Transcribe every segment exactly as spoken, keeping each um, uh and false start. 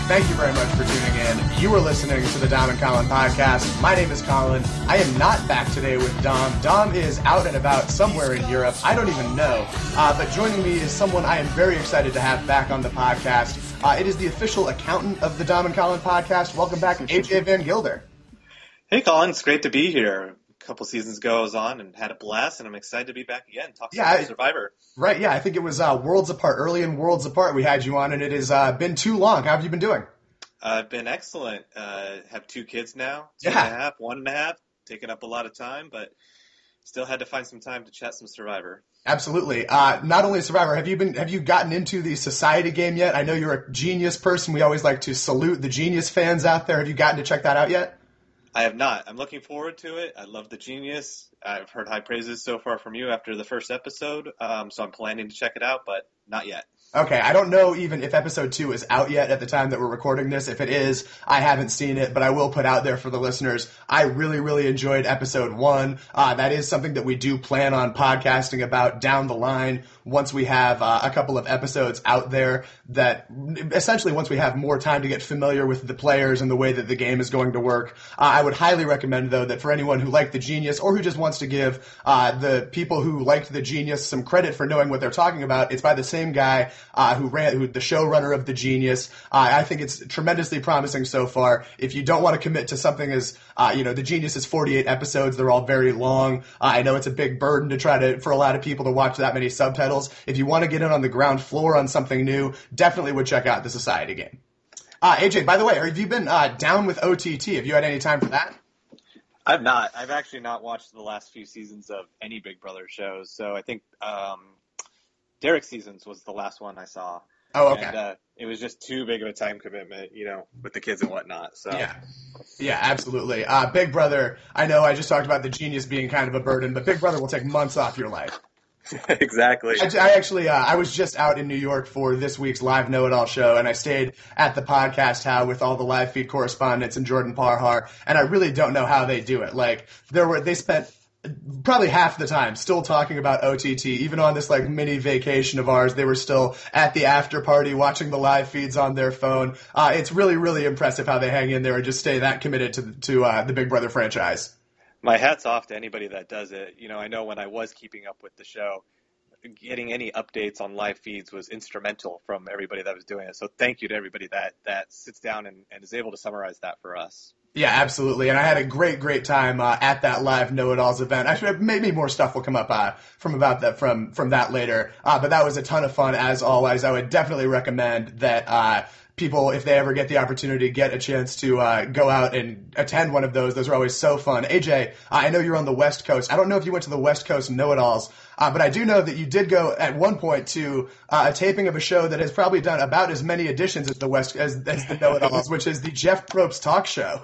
Thank you very much for tuning in. You are listening to the Dom and Colin podcast. My name is Colin. I am not back today with Dom. Dom is out and about somewhere in Europe. I don't even know. Uh, but joining me is someone I am very excited to have back on the podcast. Uh, it is the official accountant of the Dom and Colin podcast. Welcome back, A J Van Gilder. Hey, Colin. It's great to be here. A couple seasons ago I was on and had a blast, and I'm excited to be back again. Talk yeah, about Survivor. Right, yeah. I think it was uh, Worlds Apart, early in Worlds Apart we had you on, and it has uh, been too long. How have you been doing? I've uh, been excellent. Uh, have two kids now, two yeah. and a half, one and a half, taking up a lot of time, but still had to find some time to chat some Survivor. Absolutely. Uh, not only Survivor, have you been have you gotten into the Society game yet? I know you're a Genius person. We always like to salute the Genius fans out there. Have you gotten to check that out yet? I have not. I'm looking forward to it. I love the Genius. I've heard high praises so far from you after the first episode, um, so I'm planning to check it out, but not yet. Okay, I don't know even if episode two is out yet at the time that we're recording this. If it is, I haven't seen it, but I will put out there for the listeners. I really, really enjoyed episode one. Uh, that is something that we do plan on podcasting about down the line once we have uh, a couple of episodes out there that essentially once we have more time to get familiar with the players and the way that the game is going to work. Uh, I would highly recommend, though, that for anyone who liked the Genius or who just wants to give uh, the people who liked the Genius some credit for knowing what they're talking about, it's by the same guy Uh, who ran, who the showrunner of The Genius. Uh, I think it's tremendously promising so far. If you don't want to commit to something as, uh, you know, The Genius is forty-eight episodes. They're all very long. Uh, I know it's a big burden to try to, for a lot of people to watch that many subtitles. If you want to get in on the ground floor on something new, definitely would check out the Society game. Uh, A J, by the way, have you been uh, down with O T T? Have you had any time for that? I've not. I've actually not watched the last few seasons of any Big Brother shows. So I think, um, Derek's seasons was the last one I saw. Oh, okay. And uh, it was just too big of a time commitment, you know, with the kids and whatnot. So yeah, yeah, absolutely. Uh, Big Brother. I know I just talked about the Genius being kind of a burden, but Big Brother will take months off your life. Exactly. I, I actually, uh, I was just out in New York for this week's live Know It All show, and I stayed at the podcast house with all the live feed correspondents and Jordan Parhar, and I really don't know how they do it. Like, there were, they spent probably half the time still talking about O T T. Even on this like mini vacation of ours, they were still at the after party watching the live feeds on their phone. Uh, it's really, really impressive how they hang in there and just stay that committed to to uh, the Big Brother franchise. My hat's off to anybody that does it. You know, I know when I was keeping up with the show, getting any updates on live feeds was instrumental from everybody that was doing it. So thank you to everybody that that sits down and, and is able to summarize that for us. Yeah, absolutely. And I had a great, great time uh, at that live Know It Alls event. Actually, maybe more stuff will come up uh, from about that from from that later. Uh, but that was a ton of fun as always. I would definitely recommend that uh, people, if they ever get the opportunity, get a chance to uh, go out and attend one of those. Those are always so fun. A J, uh, I know you're on the West Coast. I don't know if you went to the West Coast Know It Alls. Uh, but I do know that you did go at one point to uh, a taping of a show that has probably done about as many editions as the West as, as the Know It Alls, which is the Jeff Probst Talk Show.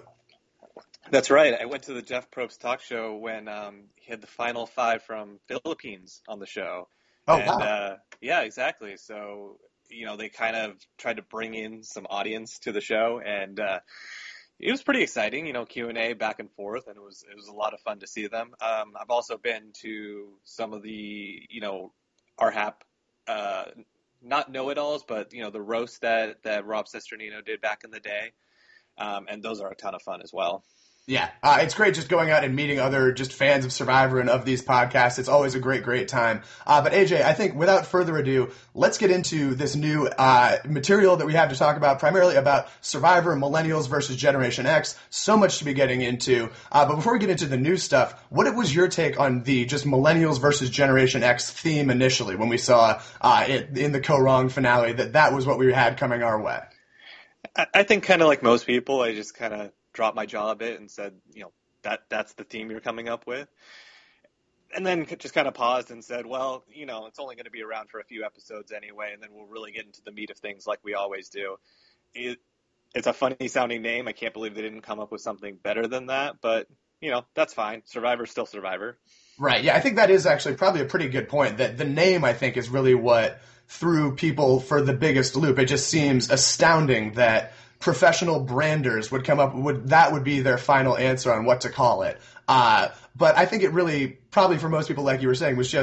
That's right. I went to the Jeff Probst Talk Show when um, he had the final five from Philippines on the show. Oh, and, wow. Uh, yeah, exactly. So, you know, they kind of tried to bring in some audience to the show, and uh, it was pretty exciting, you know, Q and A back and forth, and it was it was a lot of fun to see them. Um, I've also been to some of the, you know, R HAP, uh, not know-it-alls, but, you know, the roast that, that Rob Cesternino did back in the day, um, and those are a ton of fun as well. Yeah, uh, it's great just going out and meeting other just fans of Survivor and of these podcasts. It's always a great, great time. Uh, but A J, I think without further ado, let's get into this new uh, material that we have to talk about, primarily about Survivor, Millennials versus Generation X. So much to be getting into. Uh, but before we get into the new stuff, what was your take on the just Millennials versus Generation X theme initially when we saw uh, it in the Ko-Rong finale that that was what we had coming our way? I, I think kind of like most people, I just kind of dropped my jaw a bit and said, you know, that that's the theme you're coming up with. And then just kind of paused and said, well, you know, it's only going to be around for a few episodes anyway, and then we'll really get into the meat of things like we always do. It, it's a funny sounding name. I can't believe they didn't come up with something better than that, but, you know, that's fine. Survivor's still Survivor. Right. Yeah, I think that is actually probably a pretty good point, that the name, I think, is really what threw people for the biggest loop. It just seems astounding that professional branders would come up would that would be their final answer on what to call it. Uh, but I think it really, probably for most people, like you were saying, was just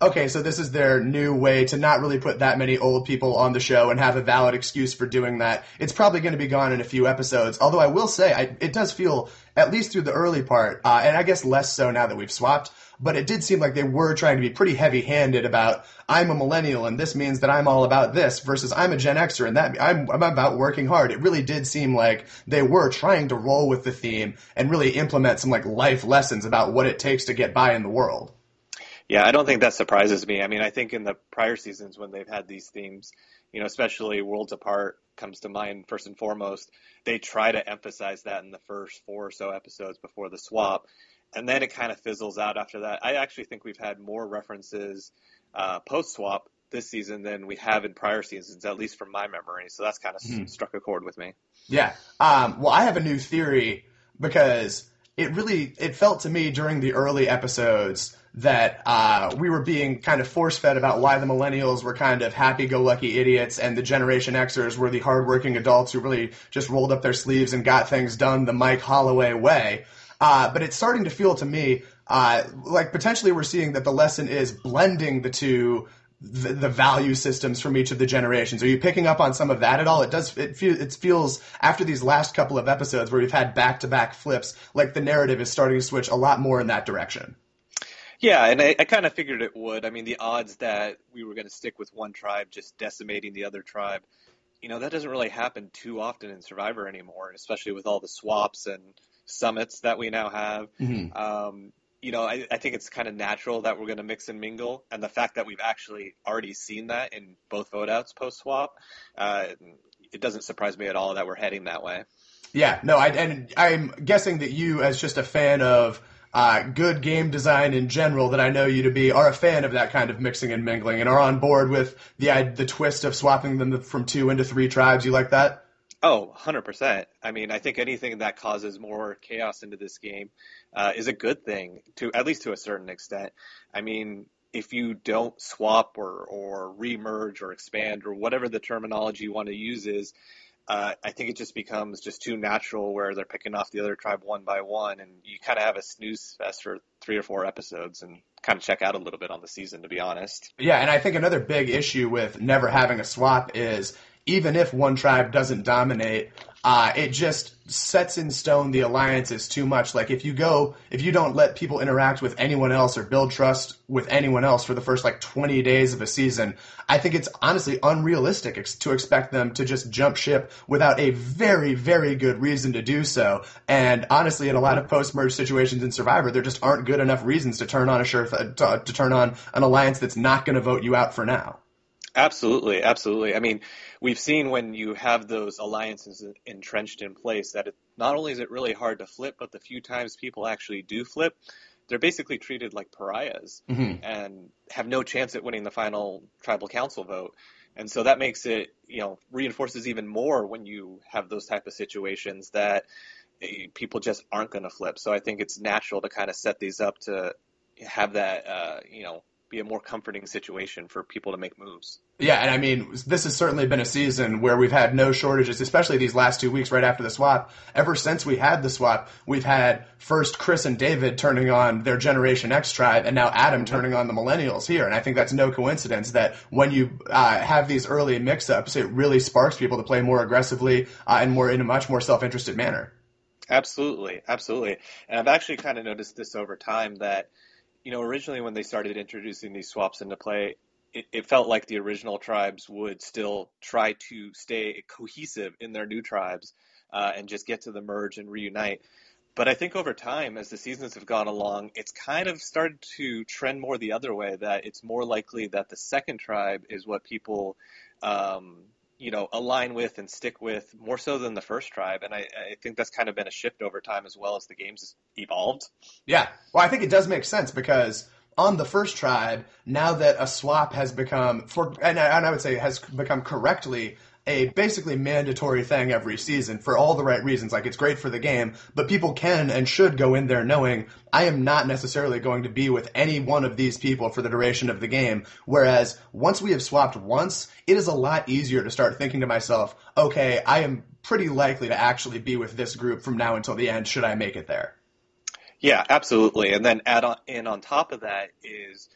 okay, so this is their new way to not really put that many old people on the show and have a valid excuse for doing that. It's probably going to be gone in a few episodes. Although I will say, I, it does feel, at least through the early part, uh, and I guess less so now that we've swapped, but it did seem like they were trying to be pretty heavy-handed about, I'm a millennial and this means that I'm all about this, versus I'm a Gen Xer and that I'm, I'm about working hard. It really did seem like they were trying to roll with the theme and really implement some like life lessons about what it takes to get by in the world. Yeah, I don't think that surprises me. I mean, I think in the prior seasons when they've had these themes, you know, especially Worlds Apart comes to mind first and foremost, they try to emphasize that in the first four or so episodes before the swap. And then it kind of fizzles out after that. I actually think we've had more references uh, post-swap this season than we have in prior seasons, at least from my memory. So that's kind of mm-hmm. struck a chord with me. Yeah. Um, well, I have a new theory because it really, it felt to me during the early episodes that uh, we were being kind of force-fed about why the millennials were kind of happy-go-lucky idiots and the Generation Xers were the hardworking adults who really just rolled up their sleeves and got things done the Mike Holloway way. Uh, but it's starting to feel to me uh, like potentially we're seeing that the lesson is blending the two, the, the value systems from each of the generations. Are you picking up on some of that at all? It does. It, feel, it feels after these last couple of episodes where we've had back-to-back flips, like the narrative is starting to switch a lot more in that direction. Yeah, and I, I kind of figured it would. I mean, the odds that we were going to stick with one tribe just decimating the other tribe, you know, that doesn't really happen too often in Survivor anymore, especially with all the swaps and summits that we now have. Mm-hmm. Um, you know, I, I think it's kind of natural that we're going to mix and mingle. And the fact that we've actually already seen that in both vote outs post-swap, uh, it doesn't surprise me at all that we're heading that way. Yeah, no, I, and I'm guessing that you, as just a fan of uh, good game design in general, that I know you to be, are a fan of that kind of mixing and mingling and are on board with the the twist of swapping them from two into three tribes. You like that? Oh, one hundred percent. I mean, I think anything that causes more chaos into this game uh, is a good thing, to at least to a certain extent. I mean, if you don't swap or, or remerge or expand or whatever the terminology you want to use is, uh, I think it just becomes just too natural where they're picking off the other tribe one by one, and you kind of have a snooze fest for three or four episodes and kind of check out a little bit on the season, to be honest. Yeah, and I think another big issue with never having a swap is even if one tribe doesn't dominate, uh, it just sets in stone the alliances too much. Like if you go, if you don't let people interact with anyone else or build trust with anyone else for the first like twenty days of a season, I think it's honestly unrealistic ex- to expect them to just jump ship without a very, very good reason to do so. And honestly, in a lot of post-merge situations in Survivor, there just aren't good enough reasons to turn on a sure th- to, to turn on an alliance that's not going to vote you out for now. Absolutely, absolutely. I mean, we've seen when you have those alliances entrenched in place that it, not only is it really hard to flip, but the few times people actually do flip, they're basically treated like pariahs mm-hmm. and have no chance at winning the final tribal council vote. And so that makes it, you know, reinforces even more when you have those type of situations that people just aren't going to flip. So I think it's natural to kind of set these up to have that, uh, you know, be a more comforting situation for people to make moves. Yeah, and I mean, this has certainly been a season where we've had no shortages, especially these last two weeks right after the swap. Ever since we had the swap, we've had first Chris and David turning on their Generation X tribe, and now Adam turning on the millennials here. And I think that's no coincidence that when you uh, have these early mix-ups, it really sparks people to play more aggressively uh, and more in a much more self-interested manner. Absolutely, absolutely. And I've actually kind of noticed this over time that, you know, originally when they started introducing these swaps into play, it, it felt like the original tribes would still try to stay cohesive in their new tribes uh, and just get to the merge and reunite. But I think over time, as the seasons have gone along, it's kind of started to trend more the other way, that it's more likely that the second tribe is what people um, you know, align with and stick with more so than the first tribe. And I, I think that's kind of been a shift over time as well as the game's evolved. Yeah. Well, I think it does make sense because on the first tribe, now that a swap has become, for and I, and I would say has become correctly a basically mandatory thing every season for all the right reasons. Like, it's great for the game, but people can and should go in there knowing I am not necessarily going to be with any one of these people for the duration of the game. Whereas once we have swapped once, it is a lot easier to start thinking to myself, okay, I am pretty likely to actually be with this group from now until the end, should I make it there. Yeah, absolutely. And then add on in on top of that is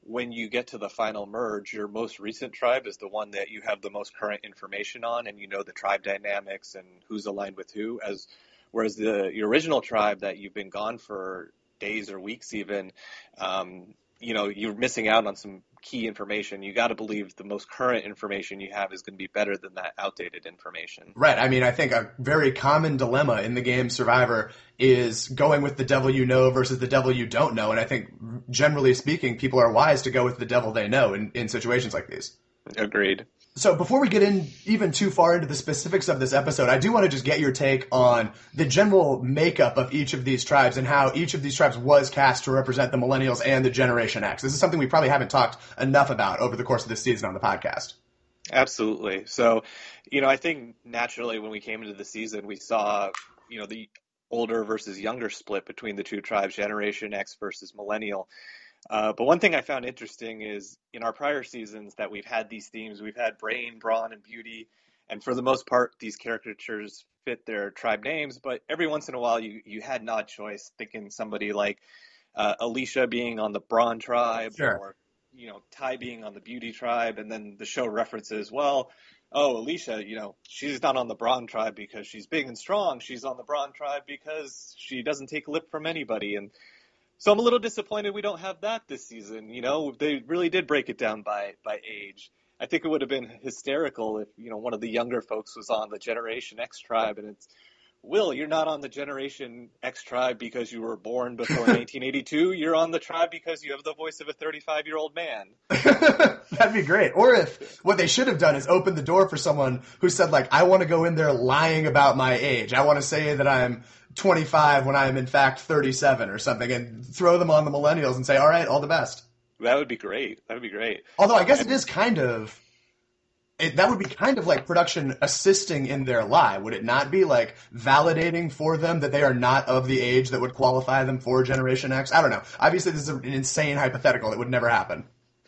when you get to the final merge, your most recent tribe is the one that you have the most current information on, and you know the tribe dynamics and who's aligned with who. As whereas the your original tribe that you've been gone for days or weeks even, um, you know, you're missing out on some key information. You got to believe the most current information you have is going to be better than that outdated information. Right. I mean, I think a very common dilemma in the game Survivor is going with the devil you know versus the devil you don't know. And I think, generally speaking, people are wise to go with the devil they know in, in situations like these. Agreed. So before we get in even too far into the specifics of this episode, I do want to just get your take on the general makeup of each of these tribes and how each of these tribes was cast to represent the Millennials and the Generation X. This is something we probably haven't talked enough about over the course of this season on the podcast. Absolutely. So, you know, I think naturally when we came into the season, we saw, you know, the older versus younger split between the two tribes, Generation X versus Millennial. Uh, but one thing I found interesting is in our prior seasons that we've had these themes, we've had brain, brawn, and beauty. And for the most part, these caricatures fit their tribe names. But every once in a while, you, you had an odd choice, thinking somebody like uh, Alicia being on the brawn tribe, sure. or, you know, Ty being on the beauty tribe. And then the show references, well, oh, Alicia, you know, she's not on the brawn tribe because she's big and strong. She's on the brawn tribe because she doesn't take lip from anybody. And so I'm a little disappointed we don't have that this season. You know, they really did break it down by by age. I think it would have been hysterical if, you know, one of the younger folks was on the Generation X tribe and it's, Will, you're not on the Generation X tribe because you were born before nineteen eighty-two. You're on the tribe because you have the voice of a thirty-five-year-old man. That'd be great. Or if what they should have done is open the door for someone who said, like, I want to go in there lying about my age. I want to say that I'm twenty-five when I am in fact thirty-seven or something, and throw them on the Millennials and say, all right, all the best. That would be great. That would be great. Although I guess it is kind of, it, that would be kind of like production assisting in their lie. Would it not be like validating for them that they are not of the age that would qualify them for Generation X? I don't know. Obviously this is an insane hypothetical that would never happen.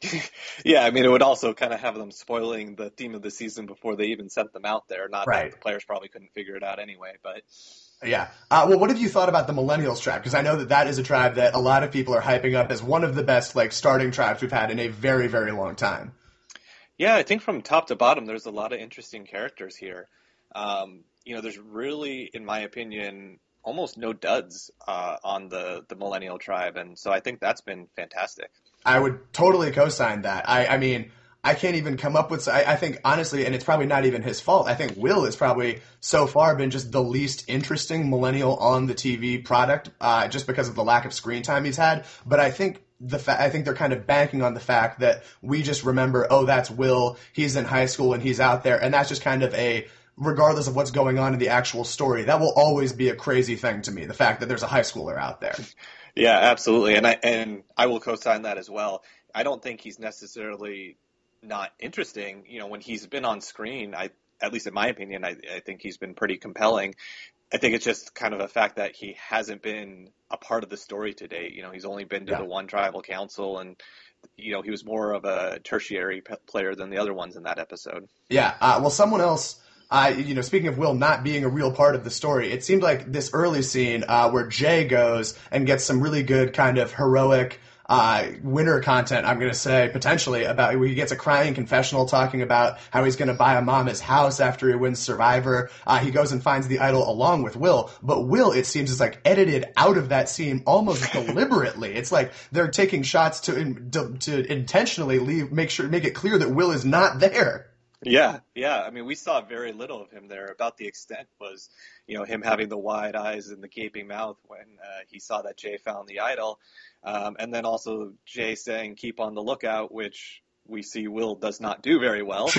Yeah, I mean, it would also kind of have them spoiling the theme of the season before they even sent them out there. Not right. that the players probably couldn't figure it out anyway, but... Yeah. Uh, well, what have you thought about the Millennials tribe? Because I know that that is a tribe that a lot of people are hyping up as one of the best, like, starting tribes we've had in a very, very long time. Yeah, I think from top to bottom, there's a lot of interesting characters here. Um, you know, there's really, in my opinion, almost no duds uh, on the, the Millennial tribe, and so I think that's been fantastic. I would totally co-sign that. I, I mean... I can't even come up with, I, I think, honestly, and it's probably not even his fault, I think Will has probably so far been just the least interesting millennial on the T V product, uh, just because of the lack of screen time he's had. But I think the fa- I think they're kind of banking on the fact that we just remember, oh, that's Will, he's in high school and he's out there, and that's just kind of a, regardless of what's going on in the actual story, that will always be a crazy thing to me, the fact that there's a high schooler out there. Yeah, absolutely, and I, and I will co-sign that as well. I don't think he's necessarily not interesting. You know, when he's been on screen, I, at least in my opinion, I, I think he's been pretty compelling. I think it's just kind of a fact that he hasn't been a part of the story to date. You know, he's only been to yeah. the one tribal council, and, you know, he was more of a tertiary p- player than the other ones in that episode. Yeah. Uh, well, someone else, uh, you know, speaking of Will not being a real part of the story, it seemed like this early scene uh, where Jay goes and gets some really good kind of heroic Uh, winner content, I'm going to say, potentially, about where he gets a crying confessional talking about how he's going to buy a mom his house after he wins Survivor. Uh, he goes and finds the idol along with Will. But Will, it seems, is like edited out of that scene almost deliberately. It's like they're taking shots to to, to intentionally leave, make sure, make it clear that Will is not there. Yeah, yeah. I mean, we saw very little of him there. About the extent was, you know, him having the wide eyes and the gaping mouth when uh, he saw that Jay found the idol. Um, and then also Jay saying, keep on the lookout, which we see Will does not do very well.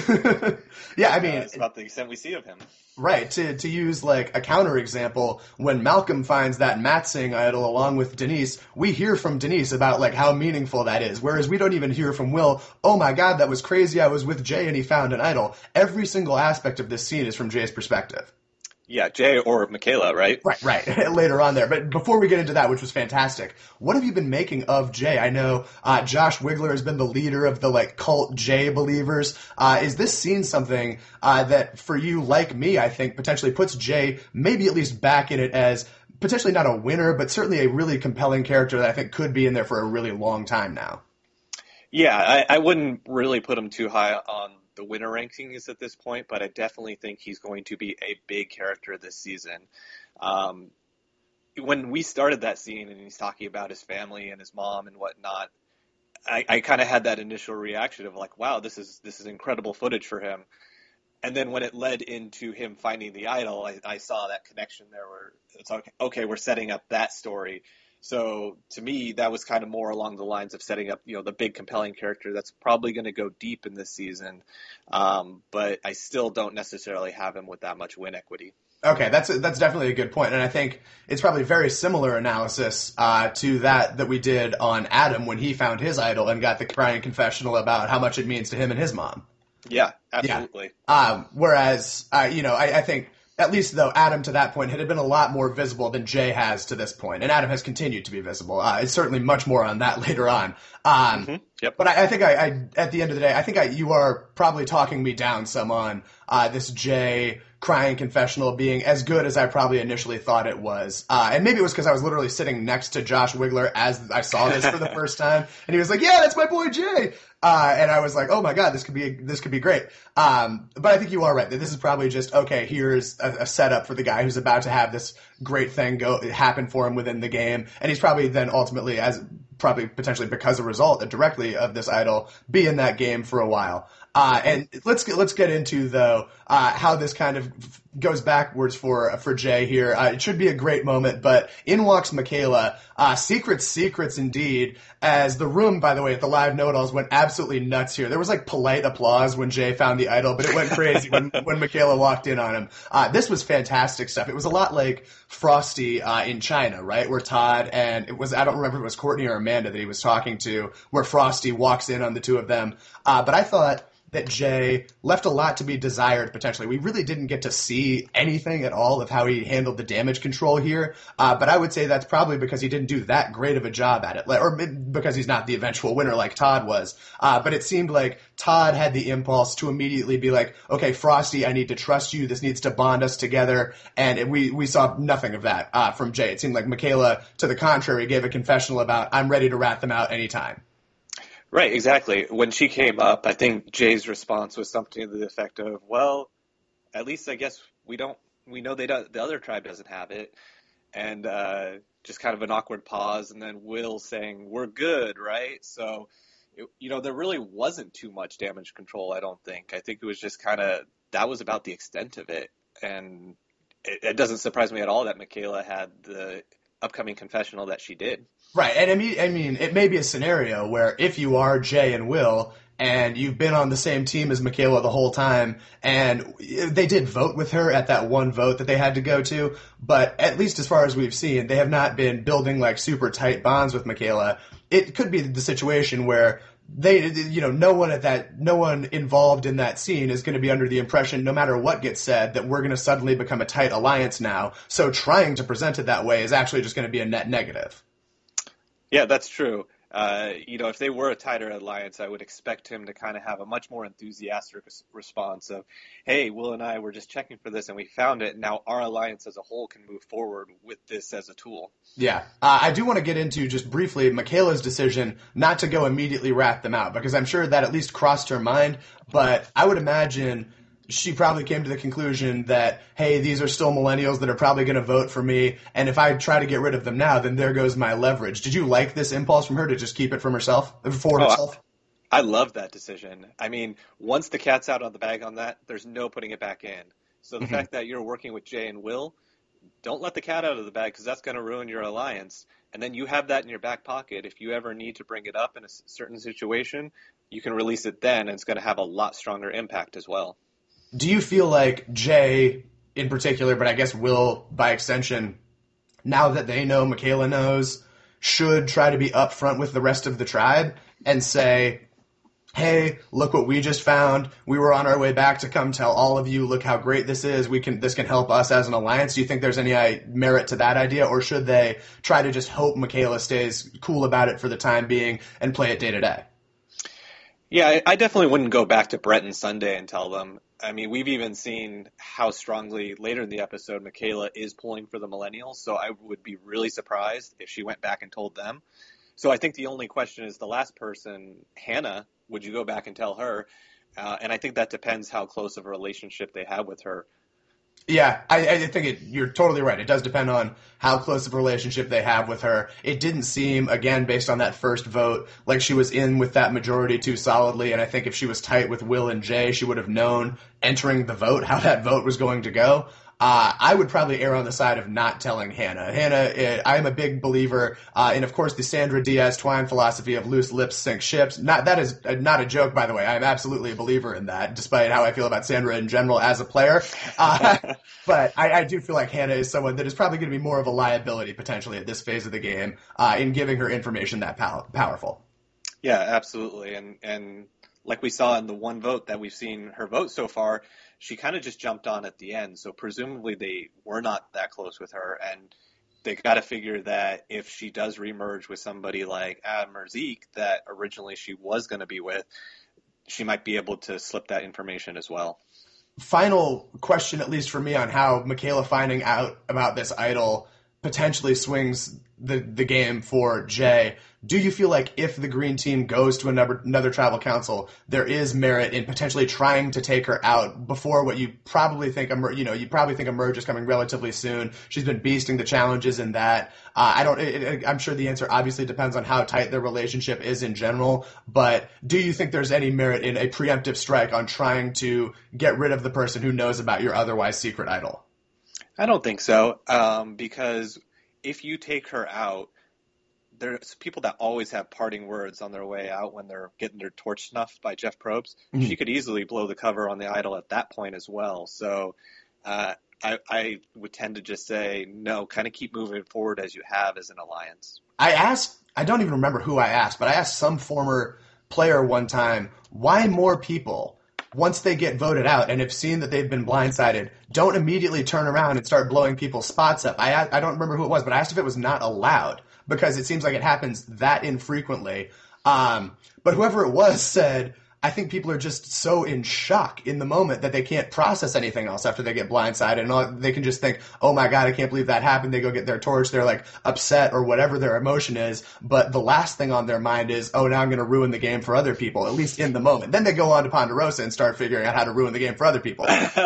Yeah, I mean... Uh, it's about the extent we see of him. Right. To to use, like, a counterexample, when Malcolm finds that Matsing idol along with Denise, we hear from Denise about, like, how meaningful that is. Whereas we don't even hear from Will, oh my god, that was crazy, I was with Jay and he found an idol. Every single aspect of this scene is from Jay's perspective. Yeah, Jay or Michaela, right? Right, right. Later on there. But before we get into that, which was fantastic, what have you been making of Jay? I know uh, Josh Wigler has been the leader of the, like, cult Jay believers. Uh, is this scene something uh, that, for you, like me, I think, potentially puts Jay maybe at least back in it as potentially not a winner, but certainly a really compelling character that I think could be in there for a really long time now? Yeah, I, I wouldn't really put him too high on the winner rankings at this point, but I definitely think he's going to be a big character this season. Um, when we started that scene and he's talking about his family and his mom and whatnot, I, I kind of had that initial reaction of like, wow, this is this is incredible footage for him. And then when it led into him finding the idol, I, I saw that connection there where it's okay, okay, we're setting up that story. So to me, that was kind of more along the lines of setting up, you know, the big compelling character that's probably going to go deep in this season. Um, but I still don't necessarily have him with that much win equity. Okay, that's that's definitely a good point, and I think it's probably very similar analysis uh, to that that we did on Adam when he found his idol and got the crying confessional about how much it means to him and his mom. Yeah, absolutely. Yeah. Um, whereas, uh, you know, I, I think at least though Adam to that point had been a lot more visible than Jay has to this point, and Adam has continued to be visible. Uh, it's certainly much more on that later on. Um, mm-hmm. Yep. But I, I think I, I, at the end of the day, I think I, you are probably talking me down some on uh, this Jay crying confessional being as good as I probably initially thought it was. Uh, and maybe it was because I was literally sitting next to Josh Wigler as I saw this for the first time, and he was like, "Yeah, that's my boy Jay." Uh, and I was like, "Oh my god, this could be this could be great." Um, but I think you are right that this is probably just okay. Here's a, a setup for the guy who's about to have this great thing go happen for him within the game, and he's probably then ultimately, as probably potentially because a result directly of this idol, be in that game for a while. Uh, and let's get, let's get into though uh, how this kind of goes backwards for for Jay here. Uh, it should be a great moment, but in walks Michaela. Uh, secrets, secrets indeed. As the room, by the way, at the live know-it-alls went absolutely nuts here. There was like polite applause when Jay found the idol, but it went crazy when when Michaela walked in on him. Uh, this was fantastic stuff. It was a lot like Frosty uh, in China, right? Where Todd and it was I don't remember if it was Courtney or Amanda that he was talking to, where Frosty walks in on the two of them. Uh, but I thought that Jay left a lot to be desired potentially. We really didn't get to see anything at all of how he handled the damage control here, uh, but I would say that's probably because he didn't do that great of a job at it, or because he's not the eventual winner like Todd was. Uh, but it seemed like Todd had the impulse to immediately be like, okay, Frosty, I need to trust you. This needs to bond us together. And it, we, we saw nothing of that uh, from Jay. It seemed like Michaela, to the contrary, gave a confessional about, I'm ready to rat them out anytime. Right, exactly. When she came up, I think Jay's response was something to the effect of, well, at least I guess we don't, we know they don't, the other tribe doesn't have it. And uh, just kind of an awkward pause. And then Will saying, we're good, right? So, it, you know, there really wasn't too much damage control, I don't think. I think it was just kind of, that was about the extent of it. And it, it doesn't surprise me at all that Michaela had the upcoming confessional that she did. Right, and I mean, I mean, it may be a scenario where if you are Jay and Will, and you've been on the same team as Michaela the whole time, and they did vote with her at that one vote that they had to go to, but at least as far as we've seen, they have not been building like super tight bonds with Michaela. It could be the situation where they, you know, no one at that, no one involved in that scene is going to be under the impression, no matter what gets said, that we're going to suddenly become a tight alliance now. So trying to present it that way is actually just going to be a net negative. Yeah, that's true. Uh, you know, if they were a tighter alliance, I would expect him to kind of have a much more enthusiastic response of, hey, Will and I were just checking for this and we found it. Now our alliance as a whole can move forward with this as a tool. Yeah. Uh, I do want to get into just briefly Michaela's decision not to go immediately rat them out, because I'm sure that at least crossed her mind. But I would imagine she probably came to the conclusion that, hey, these are still millennials that are probably going to vote for me, and if I try to get rid of them now, then there goes my leverage. Did you like this impulse from her to just keep it from herself, for Oh, herself? I, I love that decision. I mean, once the cat's out of the bag on that, there's no putting it back in. So the mm-hmm. fact that you're working with Jay and Will, don't let the cat out of the bag, because that's going to ruin your alliance. And then you have that in your back pocket. If you ever need to bring it up in a certain situation, you can release it then, and it's going to have a lot stronger impact as well. Do you feel like Jay in particular, but I guess Will by extension, now that they know Michaela knows, should try to be upfront with the rest of the tribe and say, hey, look what we just found. We were on our way back to come tell all of you, look how great this is. We can, this can help us as an alliance. Do you think there's any uh, merit to that idea, or should they try to just hope Michaela stays cool about it for the time being and play it day to day? Yeah, I, I definitely wouldn't go back to Brett and Sunday and tell them. I mean, we've even seen how strongly later in the episode Michaela is pulling for the millennials, so I would be really surprised if she went back and told them. So I think the only question is the last person, Hannah, would you go back and tell her? Uh, and I think that depends how close of a relationship they have with her. Yeah, I, I think it, you're totally right. It does depend on how close of a relationship they have with her. It didn't seem, again, based on that first vote, like she was in with that majority too solidly. And I think if she was tight with Will and Jay, she would have known entering the vote how that vote was going to go. Uh, I would probably err on the side of not telling Hannah. Hannah, it, I am a big believer uh, in, of course, the Sandra Diaz Twine philosophy of loose lips sink ships. Not that is uh, not a joke, by the way. I am absolutely a believer in that, despite how I feel about Sandra in general as a player. Uh, but I, I do feel like Hannah is someone that is probably going to be more of a liability potentially at this phase of the game uh, in giving her information that pow- powerful. Yeah, absolutely. And and like we saw in the one vote that we've seen her vote so far, she kind of just jumped on at the end. So presumably they were not that close with her. And they got to figure that if she does remerge with somebody like Adam or Zeke that originally she was going to be with, she might be able to slip that information as well. Final question, at least for me, on how Michaela finding out about this idol potentially swings the, the game for Jay. Do you feel like if the green team goes to another, another tribal council, there is merit in potentially trying to take her out before what you probably think, you know, you probably think Emerge is coming relatively soon. She's been beasting the challenges in that. Uh, I don't, it, it, I'm sure the answer obviously depends on how tight their relationship is in general, but do you think there's any merit in a preemptive strike on trying to get rid of the person who knows about your otherwise secret idol? I don't think so, um, because if you take her out, there's people that always have parting words on their way out when they're getting their torch snuffed by Jeff Probst. Mm-hmm. She could easily blow the cover on the idol at that point as well. So uh, I, I would tend to just say, no, kind of keep moving forward as you have as an alliance. I asked, I don't even remember who I asked, but I asked some former player one time, why more people, once they get voted out and have seen that they've been blindsided, don't immediately turn around and start blowing people's spots up? I I don't remember who it was, but I asked if it was not allowed, because it seems like it happens that infrequently. Um, but whoever it was said, I think people are just so in shock in the moment that they can't process anything else after they get blindsided. And all, they can just think, oh my God, I can't believe that happened. They go get their torch. They're like upset or whatever their emotion is. But the last thing on their mind is, oh, now I'm going to ruin the game for other people, at least in the moment. Then they go on to Ponderosa and start figuring out how to ruin the game for other people.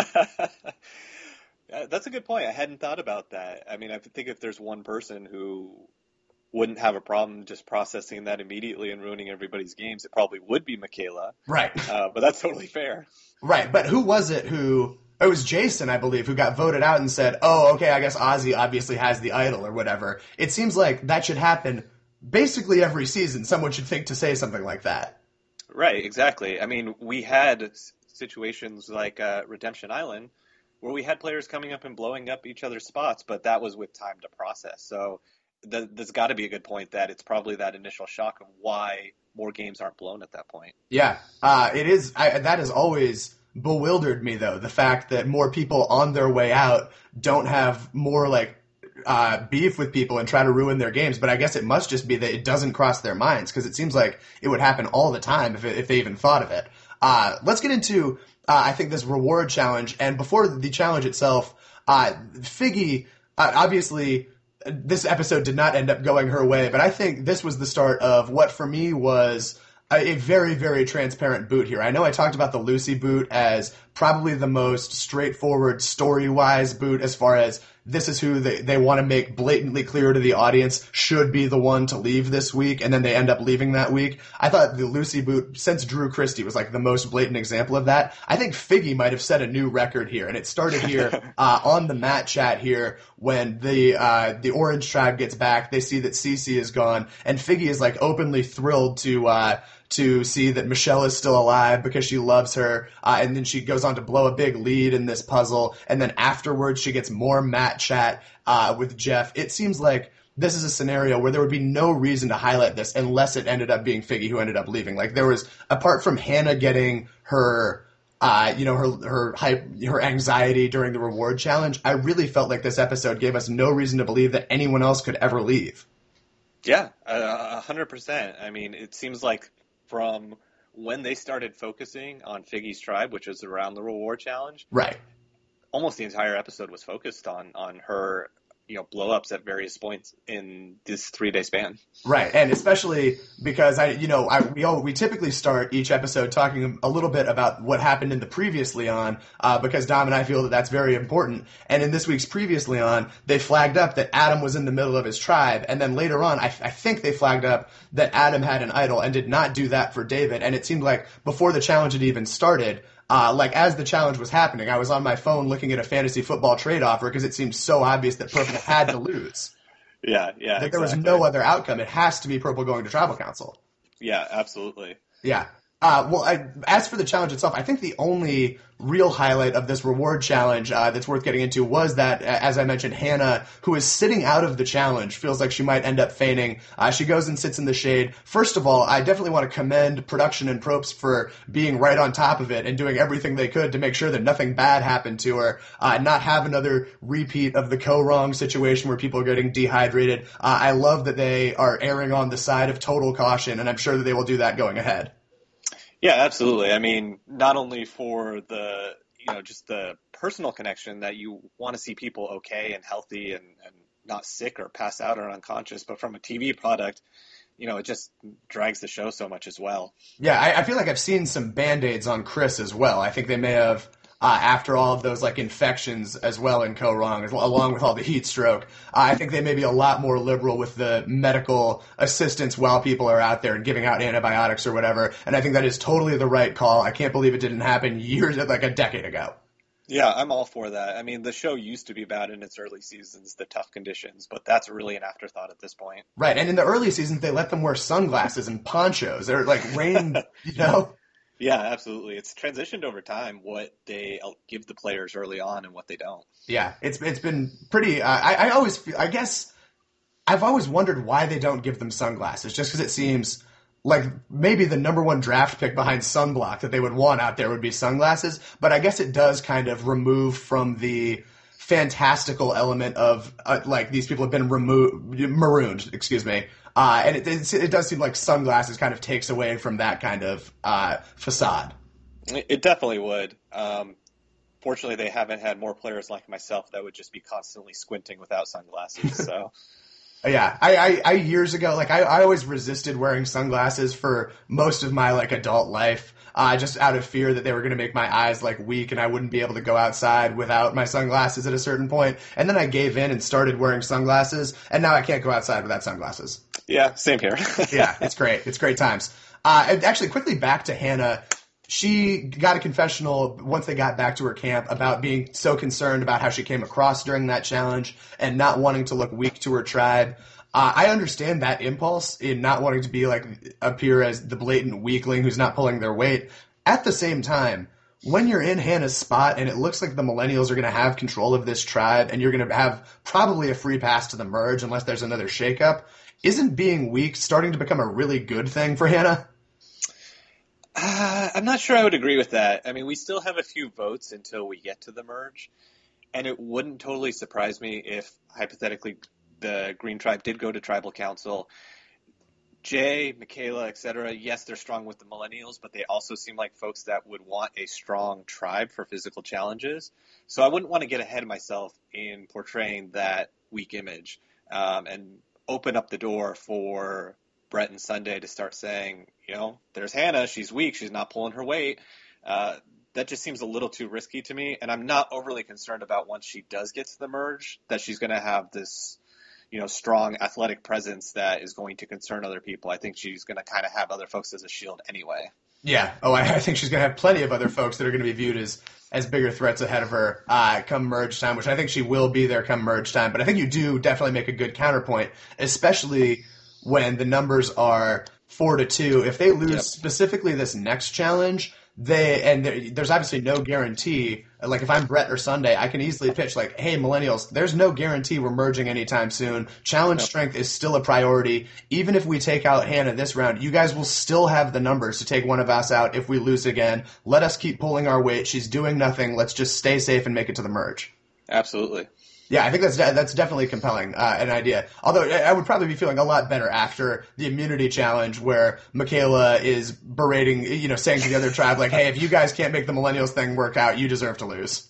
That's a good point. I hadn't thought about that. I mean, I think if there's one person who wouldn't have a problem just processing that immediately and ruining everybody's games, it probably would be Michaela. Right. Uh, but that's totally fair. Right. But who was it who, it was Jason, I believe, who got voted out and said, oh, okay, I guess Ozzy obviously has the idol or whatever. It seems like that should happen basically every season. Someone should think to say something like that. Right, exactly. I mean, we had situations like uh, Redemption Island where we had players coming up and blowing up each other's spots, but that was with time to process. So th- there's got to be a good point that it's probably that initial shock of why more games aren't blown at that point. Yeah, uh, it is. I, that has always bewildered me, though, the fact that more people on their way out don't have more like uh, beef with people and try to ruin their games. But I guess it must just be that it doesn't cross their minds, because it seems like it would happen all the time if, it, if they even thought of it. Uh, let's get into, uh, I think, this reward challenge. And before the challenge itself, uh, Figgy, uh, obviously, this episode did not end up going her way, but I think this was the start of what for me was a, a very, very transparent boot here. I know I talked about the Lucy boot as probably the most straightforward story-wise boot as far as this is who they, they want to make blatantly clear to the audience should be the one to leave this week, and then they end up leaving that week. I thought the Lucy boot, since Drew Christie, was like the most blatant example of that. I think Figgy might have set a new record here, and it started here uh, on the Matt chat here when the uh, the Orange Tribe gets back. They see that Cece is gone, and Figgy is like openly thrilled to uh, to see that Michelle is still alive because she loves her, uh, and then she goes on to blow a big lead in this puzzle, and then afterwards she gets more Matt chat uh, with Jeff. It seems like this is a scenario where there would be no reason to highlight this unless it ended up being Figgy who ended up leaving. Like there was, apart from Hannah getting her, uh, you know, her her hype, her anxiety during the reward challenge, I really felt like this episode gave us no reason to believe that anyone else could ever leave. Yeah, a hundred percent. I mean, it seems like from when they started focusing on Figgy's tribe, which was around the reward challenge, right? Almost the entire episode was focused on on her you know, blow ups at various points in this three day span. Right, and especially because I, you know, I we all, we typically start each episode talking a little bit about what happened in the previously on, uh, because Dom and I feel that that's very important. And in this week's previously on, they flagged up that Adam was in the middle of his tribe, and then later on, I, I think they flagged up that Adam had an idol and did not do that for David. And it seemed like before the challenge had even started. Uh, like, as the challenge was happening, I was on my phone looking at a fantasy football trade offer because it seemed so obvious that Purple had to lose. Yeah, yeah. That there exactly. was no other outcome. It has to be Purple going to Tribal Council. Yeah, absolutely. Yeah. Uh, well, I, as for the challenge itself, I think the only real highlight of this reward challenge uh, that's worth getting into was that, as I mentioned, Hannah, who is sitting out of the challenge, feels like she might end up fainting. Uh, she goes and sits in the shade. First of all, I definitely want to commend production and Propes for being right on top of it and doing everything they could to make sure that nothing bad happened to her, uh, not have another repeat of the co-wrong situation where people are getting dehydrated. Uh, I love that they are erring on the side of total caution, and I'm sure that they will do that going ahead. Yeah, absolutely. I mean, not only for the, you know, just the personal connection that you want to see people okay and healthy and, and not sick or pass out or unconscious, but from a T V product, you know, it just drags the show so much as well. Yeah, I, I feel like I've seen some Band-Aids on Chris as well. I think they may have, uh, after all of those like infections as well in Co-Wrong, along with all the heat stroke, uh, I think they may be a lot more liberal with the medical assistance while people are out there and giving out antibiotics or whatever. And I think that is totally the right call. I can't believe it didn't happen years, like a decade ago. Yeah, I'm all for that. I mean, the show used to be bad in its early seasons, the tough conditions, but that's really an afterthought at this point. Right, and in the early seasons, they let them wear sunglasses and ponchos. They're like rain, you know? Yeah, absolutely. It's transitioned over time what they give the players early on and what they don't. Yeah, it's it's been pretty. Uh, I I always feel, I guess I've always wondered why they don't give them sunglasses. Just because it seems like maybe the number one draft pick behind sunblock that they would want out there would be sunglasses. But I guess it does kind of remove from the fantastical element of uh, like these people have been removed, marooned. Excuse me. Uh, and it, it, it does seem like sunglasses kind of takes away from that kind of uh, facade. It definitely would. Um, fortunately, they haven't had more players like myself that would just be constantly squinting without sunglasses. So, yeah, I, I, I years ago, like I, I always resisted wearing sunglasses for most of my like adult life, uh, just out of fear that they were going to make my eyes like weak and I wouldn't be able to go outside without my sunglasses at a certain point. And then I gave in and started wearing sunglasses, and now I can't go outside without sunglasses. Yeah, same here. Yeah, it's great. It's great times. Uh, and actually, quickly back to Hannah. She got a confessional once they got back to her camp about being so concerned about how she came across during that challenge and not wanting to look weak to her tribe. Uh, I understand that impulse in not wanting to be like appear as the blatant weakling who's not pulling their weight. At the same time, when you're in Hannah's spot and it looks like the millennials are going to have control of this tribe and you're going to have probably a free pass to the merge unless there's another shakeup, isn't being weak starting to become a really good thing for Hannah? Uh, I'm not sure I would agree with that. I mean, we still have a few votes until we get to the merge, and it wouldn't totally surprise me if, hypothetically, the Green Tribe did go to Tribal Council. Jay, Michaela, et cetera, yes, they're strong with the millennials, but they also seem like folks that would want a strong tribe for physical challenges. So I wouldn't want to get ahead of myself in portraying that weak image um, and open up the door for Brett and Sunday to start saying, you know, there's Hannah, she's weak, she's not pulling her weight. Uh, that just seems a little too risky to me, and I'm not overly concerned about once she does get to the merge that she's going to have this, you know, strong athletic presence that is going to concern other people. I think she's going to kind of have other folks as a shield anyway. Yeah. Oh, I, I think she's going to have plenty of other folks that are going to be viewed as as bigger threats ahead of her uh, come merge time, which I think she will be there come merge time. But I think you do definitely make a good counterpoint, especially when the numbers are four to two. If they lose Yep. specifically this next challenge, they and there, there's obviously no guarantee. Like if I'm Brett or Sunday, I can easily pitch like, "Hey, millennials, there's no guarantee we're merging anytime soon. Challenge Yep. strength is still a priority. Even if we take out Hannah this round, you guys will still have the numbers to take one of us out if we lose again. Let us keep pulling our weight. She's doing nothing. Let's just stay safe and make it to the merge." Absolutely. Yeah, I think that's that's definitely compelling, uh, an idea. Although I would probably be feeling a lot better after the immunity challenge where Michaela is berating, you know, saying to the other tribe, like, "Hey, if you guys can't make the millennials thing work out, you deserve to lose."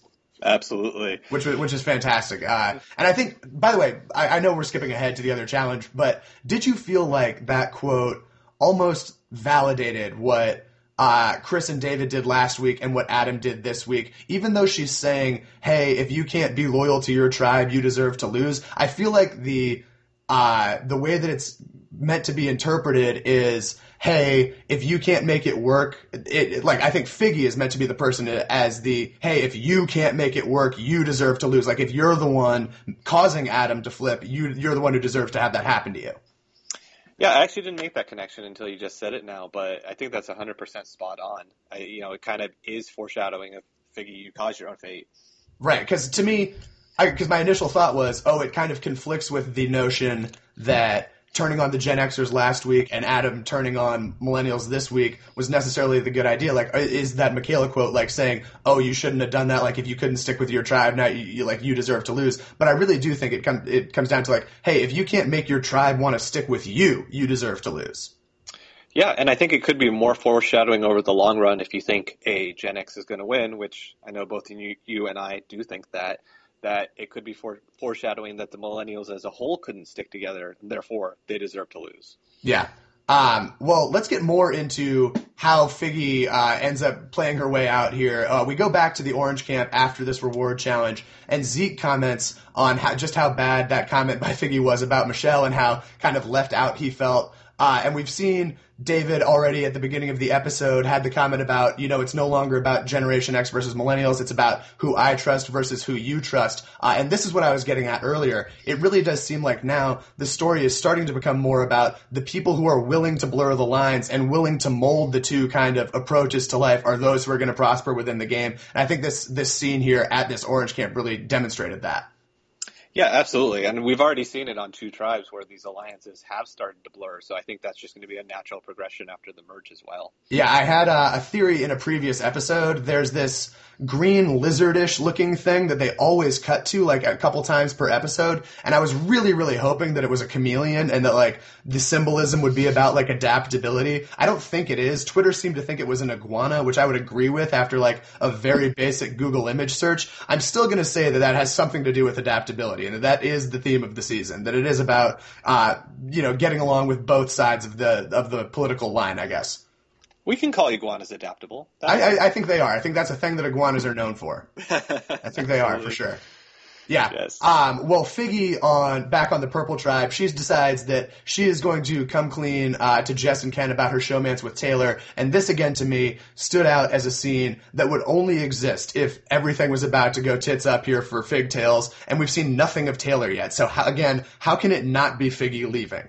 Absolutely. Which which is fantastic. Uh, and I think, by the way, I, I know we're skipping ahead to the other challenge, but did you feel like that quote almost validated what uh, Chris and David did last week and what Adam did this week? Even though she's saying, hey, if you can't be loyal to your tribe, you deserve to lose. I feel like the uh, the way that it's meant to be interpreted is, hey, if you can't make it work, it, it, like I think Figgy is meant to be the person as the, hey, if you can't make it work, you deserve to lose. Like if you're the one causing Adam to flip, you, you're the one who deserves to have that happen to you. Yeah, I actually didn't make that connection until you just said it now, but I think that's one hundred percent spot on. I, you know, it kind of is foreshadowing of Figgy, you cause your own fate. Right, because to me, because my initial thought was, oh, it kind of conflicts with the notion that turning on the Gen Xers last week and Adam turning on millennials this week was necessarily the good idea. Like, is that Michaela quote like saying, oh, you shouldn't have done that. Like, if you couldn't stick with your tribe, now you, you like you deserve to lose. But I really do think it comes it comes down to like, hey, if you can't make your tribe want to stick with you, you deserve to lose. Yeah, and I think it could be more foreshadowing over the long run if you think a Gen X is going to win, which I know both you, you and I do think that. that it could be for, foreshadowing that the millennials as a whole couldn't stick together, and therefore they deserve to lose. Yeah. Um, well, let's get more into how Figgy uh, ends up playing her way out here. Uh, we go back to the Orange Camp after this reward challenge, and Zeke comments on how, just how bad that comment by Figgy was about Michelle and how kind of left out he felt. Uh, and we've seen David already at the beginning of the episode had the comment about, you know, it's no longer about Generation X versus millennials. It's about who I trust versus who you trust. Uh, and this is what I was getting at earlier. It really does seem like now the story is starting to become more about the people who are willing to blur the lines and willing to mold the two kind of approaches to life are those who are going to prosper within the game. And I think this, this scene here at this Orange Camp really demonstrated that. Yeah, absolutely. And we've already seen it on Two Tribes where these alliances have started to blur. So I think that's just going to be a natural progression after the merge as well. Yeah, I had a, a theory in a previous episode. There's this green lizardish looking thing that they always cut to like a couple times per episode. And I was really, really hoping that it was a chameleon and that like the symbolism would be about like adaptability. I don't think it is. Twitter seemed to think it was an iguana, which I would agree with after like a very basic Google image search. I'm still going to say that that has something to do with adaptability and that that is the theme of the season, that it is about, uh, you know, getting along with both sides of the, of the political line, I guess. We can call iguanas adaptable. I, I, I think they are. I think that's a thing that iguanas are known for. I think they are, for sure. Yeah. Yes. Um, well, Figgy on back on the Purple Tribe, she decides that she is going to come clean uh, to Jess and Ken about her showmance with Taylor. And this, again, to me, stood out as a scene that would only exist if everything was about to go tits up here for Figtails. And we've seen nothing of Taylor yet. So, how, again, how can it not be Figgy leaving?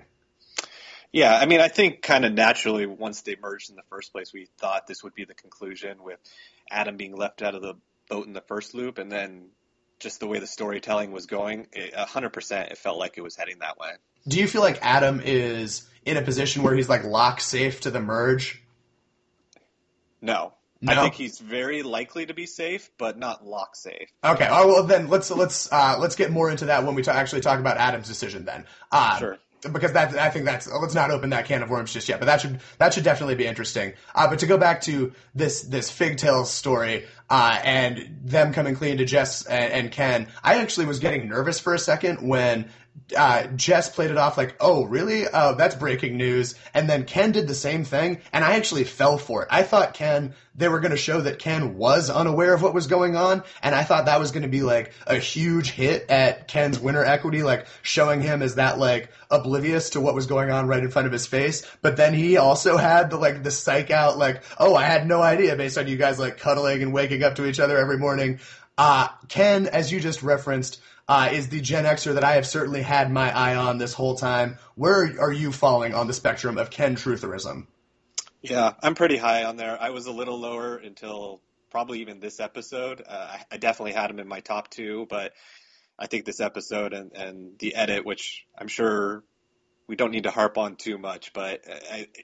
Yeah, I mean, I think kind of naturally once they merged in the first place, we thought this would be the conclusion with Adam being left out of the boat in the first loop, and then just the way the storytelling was going, a hundred percent, it felt like it was heading that way. Do you feel like Adam is in a position where he's like lock safe to the merge? No. No? I think he's very likely to be safe, but not lock safe. Okay. Oh, well, then let's let's uh, let's get more into that when we ta- actually talk about Adam's decision. Then, uh, Sure. Because that I think that's let's not open that can of worms just yet. But that should that should definitely be interesting. Uh, but to go back to this this Figtails story uh, and them coming clean to Jess and, and Ken, I actually was getting nervous for a second when uh, Jess played it off like, oh, really? Oh, that's breaking news. And then Ken did the same thing, and I actually fell for it. I thought Ken, they were going to show that Ken was unaware of what was going on, and I thought that was going to be like a huge hit at Ken's winner equity, like showing him as that like oblivious to what was going on right in front of his face. But then he also had the like the psych out, like, oh, I had no idea based on you guys like cuddling and waking up to each other every morning. Uh, Ken, as you just referenced, Uh, is the Gen Xer that I have certainly had my eye on this whole time. Where are you falling on the spectrum of Ken Trutherism? Yeah, I'm pretty high on there. I was a little lower until probably even this episode. Uh, I definitely had him in my top two, but I think this episode and, and the edit, which I'm sure we don't need to harp on too much, but I,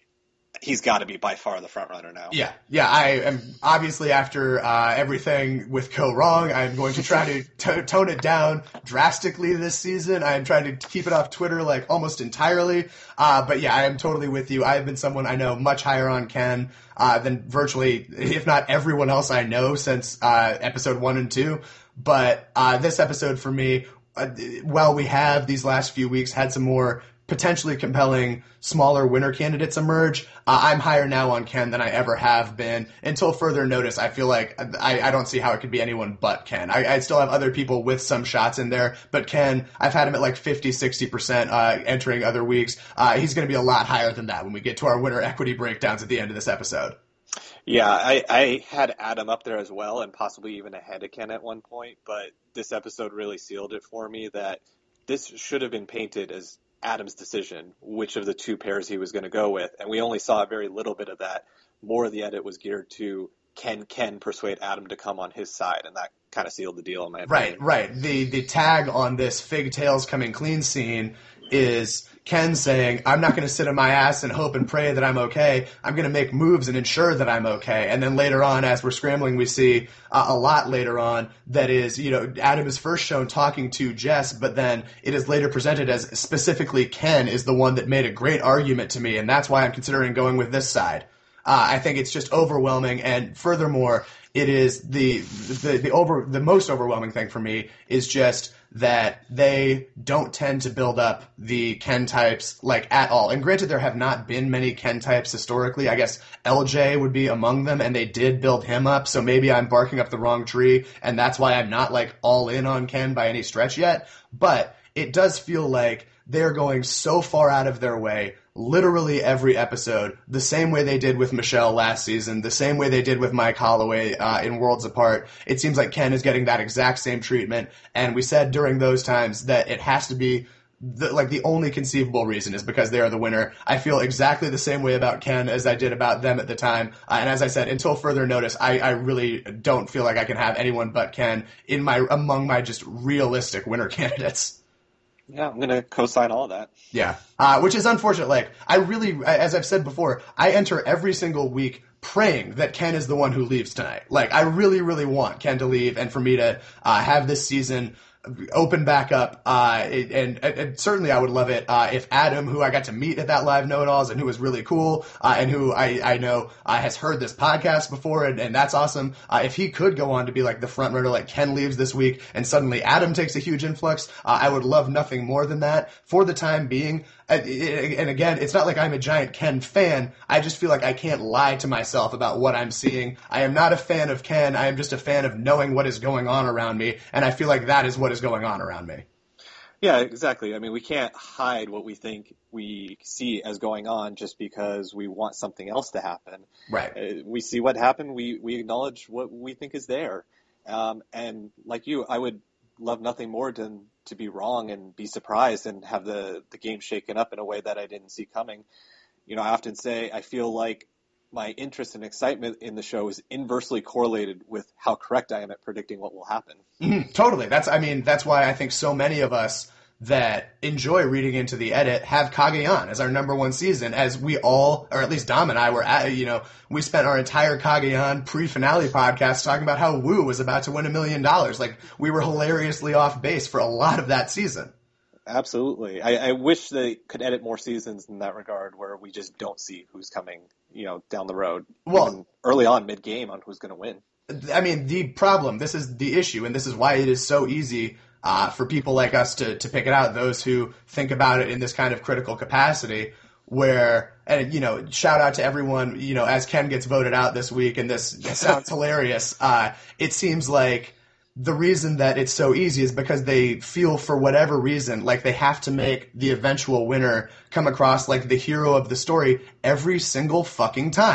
he's got to be by far the front runner now. Yeah, yeah. I am obviously after uh, everything with Go Wrong, I'm going to try to t- tone it down drastically this season. I am trying to keep it off Twitter like almost entirely. Uh, but yeah, I am totally with you. I have been someone I know much higher on Ken uh, than virtually, if not everyone else I know since uh, episode one and two. But uh, this episode for me, uh, while we have these last few weeks had some more potentially compelling smaller winner candidates emerge, uh, I'm higher now on Ken than I ever have been. Until further notice, I feel like I, I don't see how it could be anyone but Ken. I, I still have other people with some shots in there, but Ken, I've had him at like fifty, sixty percent uh, entering other weeks. Uh, he's going to be a lot higher than that when we get to our winner equity breakdowns at the end of this episode. Yeah, I, I had Adam up there as well and possibly even ahead of Ken at one point, but this episode really sealed it for me that this should have been painted as Adam's decision, which of the two pairs he was going to go with. And we only saw a very little bit of that. More of the edit was geared to can Ken persuade Adam to come on his side, and that kind of sealed the deal in my opinion. Right, right. The the tag on this Fig Tails coming clean scene is Ken saying, I'm not going to sit on my ass and hope and pray that I'm okay. I'm going to make moves and ensure that I'm okay. And then later on, as we're scrambling, we see uh, a lot later on that is, you know, Adam is first shown talking to Jess, but then it is later presented as specifically Ken is the one that made a great argument to me, and that's why I'm considering going with this side. Uh, I think it's just overwhelming, and furthermore, it is the the the over the most overwhelming thing for me is just that they don't tend to build up the Ken types like at all. And granted, there have not been many Ken types historically. I guess L J would be among them, and they did build him up. So maybe I'm barking up the wrong tree, and that's why I'm not like all in on Ken by any stretch yet. But it does feel like they're going so far out of their way literally every episode, the same way they did with Michelle last season, the same way they did with Mike Holloway uh, in Worlds Apart. It seems like Ken is getting that exact same treatment, and we said during those times that it has to be the, like the only conceivable reason is because they are the winner. I feel exactly the same way about Ken as I did about them at the time, uh, and as I said, until further notice, I, I really don't feel like I can have anyone but Ken in my among my just realistic winner candidates. Yeah, I'm going to co-sign all of that. Yeah, uh, which is unfortunate. Like, I really, as I've said before, I enter every single week praying that Ken is the one who leaves tonight. Like, I really, really want Ken to leave and for me to uh, have this season open back up, uh, and, and, and certainly I would love it uh, if Adam, who I got to meet at that live know-it-alls and who was really cool, uh, and who I, I know uh, has heard this podcast before, and, and that's awesome, uh, if he could go on to be like the front runner, like Ken leaves this week, and suddenly Adam takes a huge influx, uh, I would love nothing more than that. For the time being, uh, and again, it's not like I'm a giant Ken fan, I just feel like I can't lie to myself about what I'm seeing. I am not a fan of Ken, I am just a fan of knowing what is going on around me, and I feel like that is what is going on around me. Yeah, exactly. I mean, we can't hide what we think we see as going on just because we want something else to happen. Right. Uh, we see what happened. We, we acknowledge what we think is there. Um, and like you, I would love nothing more than to be wrong and be surprised and have the, the game shaken up in a way that I didn't see coming. You know, I often say I feel like my interest and excitement in the show is inversely correlated with how correct I am at predicting what will happen. Mm-hmm, totally. That's, I mean, that's why I think so many of us that enjoy reading into the edit have Kage-on as our number one season, as we all, or at least Dom and I were at, you know, we spent our entire Kage-on pre-finale podcast talking about how Wu was about to win a million dollars. Like, we were hilariously off base for a lot of that season. Absolutely. I, I wish they could edit more seasons in that regard where we just don't see who's coming, you know, down the road. Well, even early on, mid-game, on who's going to win. I mean, the problem, this is the issue, and this is why it is so easy uh, for people like us to, to pick it out, those who think about it in this kind of critical capacity, where, and, you know, shout out to everyone, you know, as Ken gets voted out this week, and this, this sounds hilarious, uh, it seems like the reason that it's so easy is because they feel, for whatever reason, like they have to make the eventual winner come across like the hero of the story every single fucking time.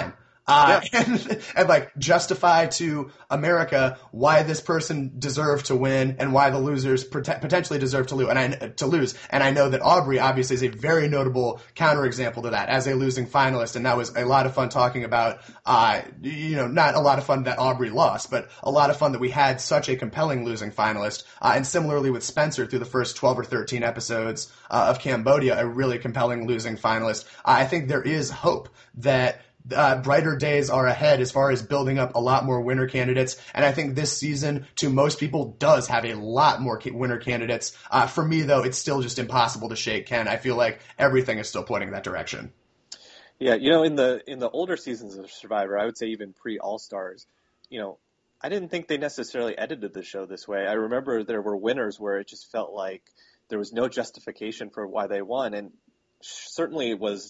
Uh, Yeah. and, and like justify to America why this person deserved to win and why the losers pot- potentially deserve to lose. And I to lose. And I know that Aubrey obviously is a very notable counterexample to that as a losing finalist. And that was a lot of fun talking about. Uh, you know, not a lot of fun that Aubrey lost, but a lot of fun that we had such a compelling losing finalist. Uh, and similarly with Spencer through the first twelve or thirteen episodes uh, of Cambodia, a really compelling losing finalist. Uh, I think there is hope that. Uh, brighter days are ahead as far as building up a lot more winner candidates. And I think this season, to most people, does have a lot more ca- winner candidates. Uh, for me, though, it's still just impossible to shake Ken. I feel like everything is still pointing that direction. Yeah, you know, in the in the older seasons of Survivor, I would say even pre-All-Stars, you know, I didn't think they necessarily edited the show this way. I remember there were winners where it just felt like there was no justification for why they won. And certainly it was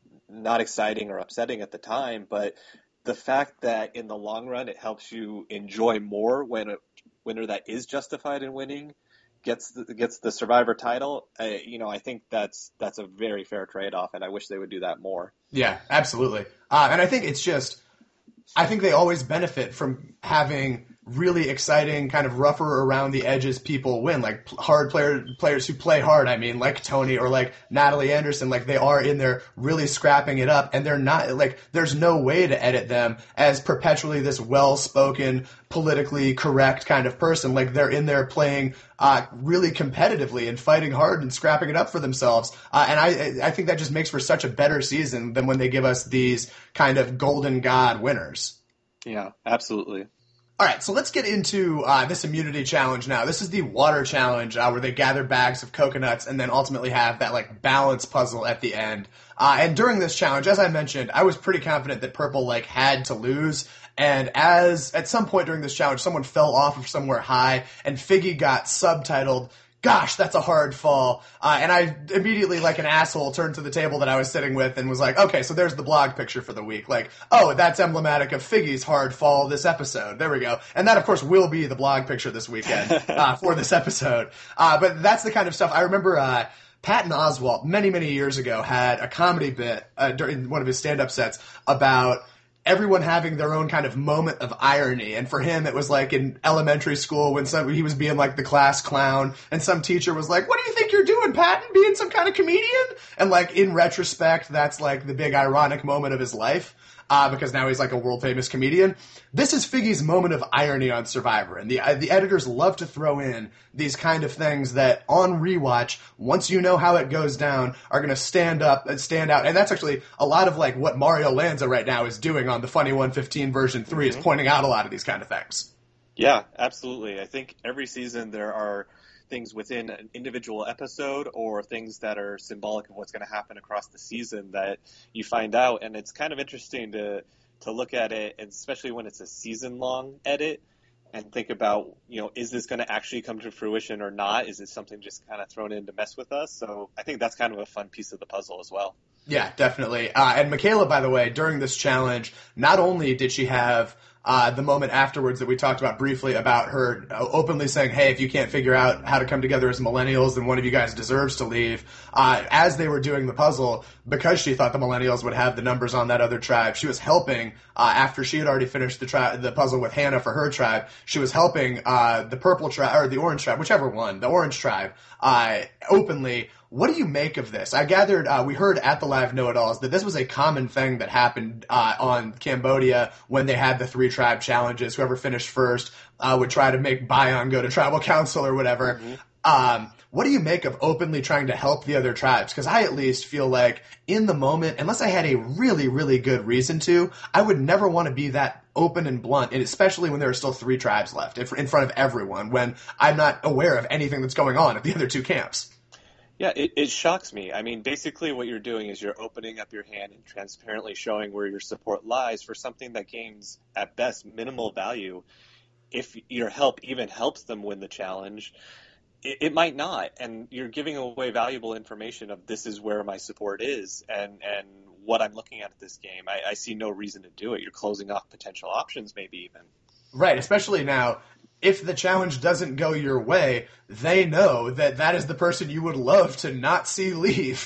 not exciting or upsetting at the time, but the fact that in the long run it helps you enjoy more when a winner that is justified in winning gets the, gets the Survivor title, uh, you know, I think that's that's a very fair trade-off, and I wish they would do that more. Yeah, absolutely. Uh, and I think it's just, I think they always benefit from having really exciting, kind of rougher around the edges people win, like hard player, players who play hard. I mean, like Tony or like Natalie Anderson, like they are in there really scrapping it up, and they're not like, there's no way to edit them as perpetually this well-spoken, politically correct kind of person. Like they're in there playing uh, really competitively and fighting hard and scrapping it up for themselves. Uh, and I, I think that just makes for such a better season than when they give us these kind of golden god winners. Yeah, absolutely. All right, so let's get into uh, this immunity challenge now. This is the water challenge uh, where they gather bags of coconuts and then ultimately have that like balance puzzle at the end. Uh, and during this challenge, as I mentioned, I was pretty confident that Purple like had to lose. And as at some point during this challenge, someone fell off of somewhere high and Figgy got subtitled, "Gosh, that's a hard fall." Uh, and I immediately, like an asshole, turned to the table that I was sitting with and was like, okay, so there's the blog picture for the week. Like, oh, that's emblematic of Figgy's hard fall this episode. There we go. And that, of course, will be the blog picture this weekend uh, for this episode. Uh, but that's the kind of stuff. I remember uh, Patton Oswalt, many, many years ago, had a comedy bit uh, during one of his stand-up sets about everyone having their own kind of moment of irony. And for him, it was like in elementary school when some, he was being like the class clown and some teacher was like, "What do you think you're doing, Patton? Being some kind of comedian?" And like in retrospect, that's like the big ironic moment of his life. Uh, because now he's like a world famous comedian. This is Figgy's moment of irony on Survivor, and the uh, the editors love to throw in these kind of things that on rewatch, once you know how it goes down, are going to stand up and stand out. And that's actually a lot of like what Mario Lanza right now is doing on the Funny one fifteen version three, mm-hmm. is pointing out a lot of these kind of things. Yeah, absolutely. I think every season there are things within an individual episode or things that are symbolic of what's going to happen across the season that you find out. And it's kind of interesting to, to look at it, and especially when it's a season long edit, and think about, you know, is this going to actually come to fruition or not? Is it something just kind of thrown in to mess with us? So I think that's kind of a fun piece of the puzzle as well. Yeah, definitely. Uh, and Michaela, by the way, during this challenge, not only did she have Uh, the moment afterwards that we talked about briefly about her uh, openly saying, "Hey, if you can't figure out how to come together as millennials, then one of you guys deserves to leave." Uh, as they were doing the puzzle, because she thought the millennials would have the numbers on that other tribe, she was helping, uh, after she had already finished the tri- the puzzle with Hannah for her tribe, she was helping uh, the purple tribe, or the orange tribe, whichever one, the orange tribe, uh, openly. What do you make of this? I gathered, uh, we heard at the Live Know-It-Alls that this was a common thing that happened uh, on Cambodia when they had the three tribe challenges. Whoever finished first uh, would try to make Bayon go to tribal council or whatever. Mm-hmm. Um, what do you make of openly trying to help the other tribes? Because I at least feel like in the moment, unless I had a really, really good reason to, I would never want to be that open and blunt, and especially when there are still three tribes left in front of everyone, when I'm not aware of anything that's going on at the other two camps. Yeah, it, it shocks me. I mean, basically what you're doing is you're opening up your hand and transparently showing where your support lies for something that gains, at best, minimal value. If your help even helps them win the challenge, it, it might not. And you're giving away valuable information of this is where my support is and, and what I'm looking at at this game. I, I see no reason to do it. You're closing off potential options maybe even. Right, especially now. If the challenge doesn't go your way, they know that that is the person you would love to not see leave.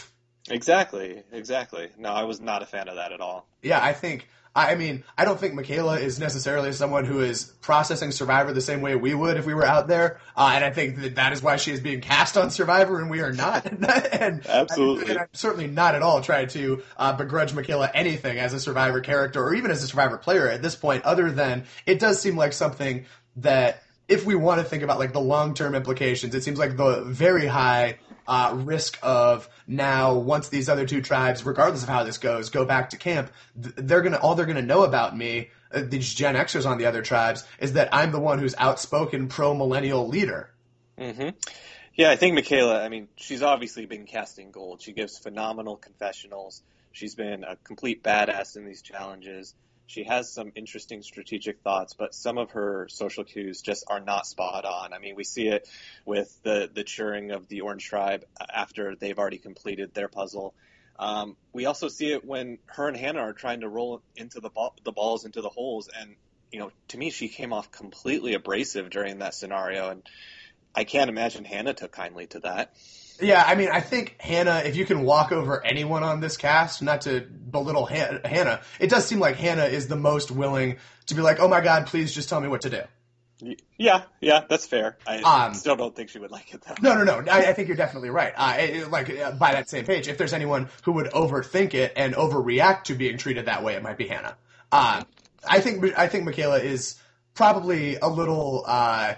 Exactly, exactly. No, I was not a fan of that at all. Yeah, I think. I mean, I don't think Michaela is necessarily someone who is processing Survivor the same way we would if we were out there, uh, and I think that that is why she is being cast on Survivor and we are not. and, Absolutely. and I'm certainly not at all trying to uh, begrudge Michaela anything as a Survivor character or even as a Survivor player at this point, other than it does seem like something that, if we want to think about like the long-term implications, it seems like the very high uh, risk of now once these other two tribes, regardless of how this goes, go back to camp, they're gonna all they're gonna know about me, uh, these Gen Xers on the other tribes, is that I'm the one who's outspoken pro-millennial leader. Mm-hmm. Yeah, I think Michaela, I mean, she's obviously been casting gold. She gives phenomenal confessionals. She's been a complete badass in these challenges. She has some interesting strategic thoughts, but some of her social cues just are not spot on. I mean, we see it with the, the cheering of the Orange Tribe after they've already completed their puzzle. Um, we also see it when her and Hannah are trying to roll into the ball, the balls into the holes. And, you know, to me, she came off completely abrasive during that scenario. And I can't imagine Hannah took kindly to that. Yeah, I mean, I think Hannah, if you can walk over anyone on this cast, not to belittle Han- Hannah, it does seem like Hannah is the most willing to be like, oh my God, please just tell me what to do. Yeah, yeah, that's fair. I um, still don't think she would like it, though. No, no, no. I, I think you're definitely right. Uh, it, like, uh, by that same page, if there's anyone who would overthink it and overreact to being treated that way, it might be Hannah. Uh, I think I think Michaela is probably a little... Uh,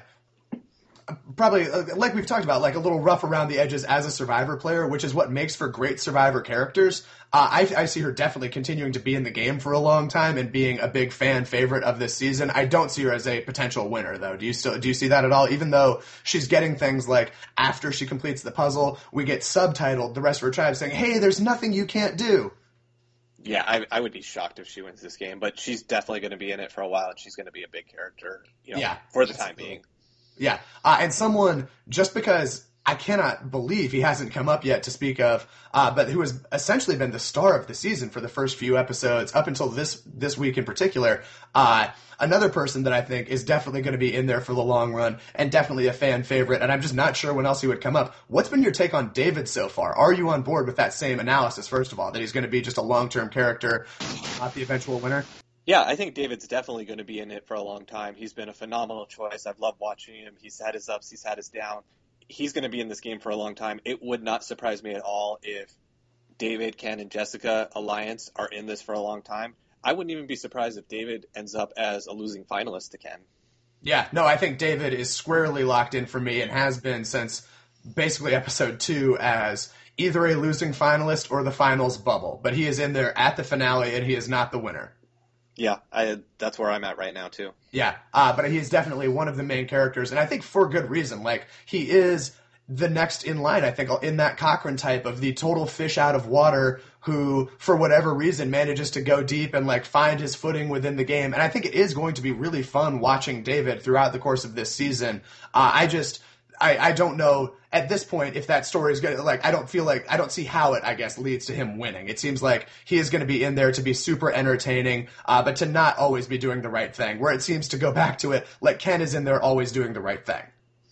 Probably, like we've talked about, like a little rough around the edges as a Survivor player, which is what makes for great Survivor characters. Uh, I, I see her definitely continuing to be in the game for a long time and being a big fan favorite of this season. I don't see her as a potential winner, though. Do you still do you see that at all? Even though she's getting things like after she completes the puzzle, we get subtitled the rest of her tribe saying, "Hey, there's nothing you can't do." Yeah, I, I would be shocked if she wins this game, but she's definitely going to be in it for a while, and she's going to be a big character, you know, yeah, for the time being. Yeah, uh, and someone, just because I cannot believe he hasn't come up yet to speak of, uh, but who has essentially been the star of the season for the first few episodes, up until this this week in particular, uh, another person that I think is definitely going to be in there for the long run, and definitely a fan favorite, and I'm just not sure when else he would come up. What's been your take on David so far? Are you on board with that same analysis, first of all, that he's going to be just a long-term character, not the eventual winner? Yeah, I think David's definitely going to be in it for a long time. He's been a phenomenal choice. I've loved watching him. He's had his ups, he's had his downs. He's going to be in this game for a long time. It would not surprise me at all if David, Ken, and Jessica Alliance are in this for a long time. I wouldn't even be surprised if David ends up as a losing finalist to Ken. Yeah, no, I think David is squarely locked in for me and has been since basically episode two as either a losing finalist or the finals bubble. But he is in there at the finale and he is not the winner. Yeah, I, that's where I'm at right now, too. Yeah, uh, but he's definitely one of the main characters, and I think for good reason. Like, he is the next in line, I think, in that Cochran type of the total fish out of water who, for whatever reason, manages to go deep and, like, find his footing within the game. And I think it is going to be really fun watching David throughout the course of this season. Uh, I just... I, I don't know at this point if that story is going to, like, I don't feel like, I don't see how it, I guess, leads to him winning. It seems like he is going to be in there to be super entertaining, uh, but to not always be doing the right thing, where it seems to go back to it, like Ken is in there always doing the right thing.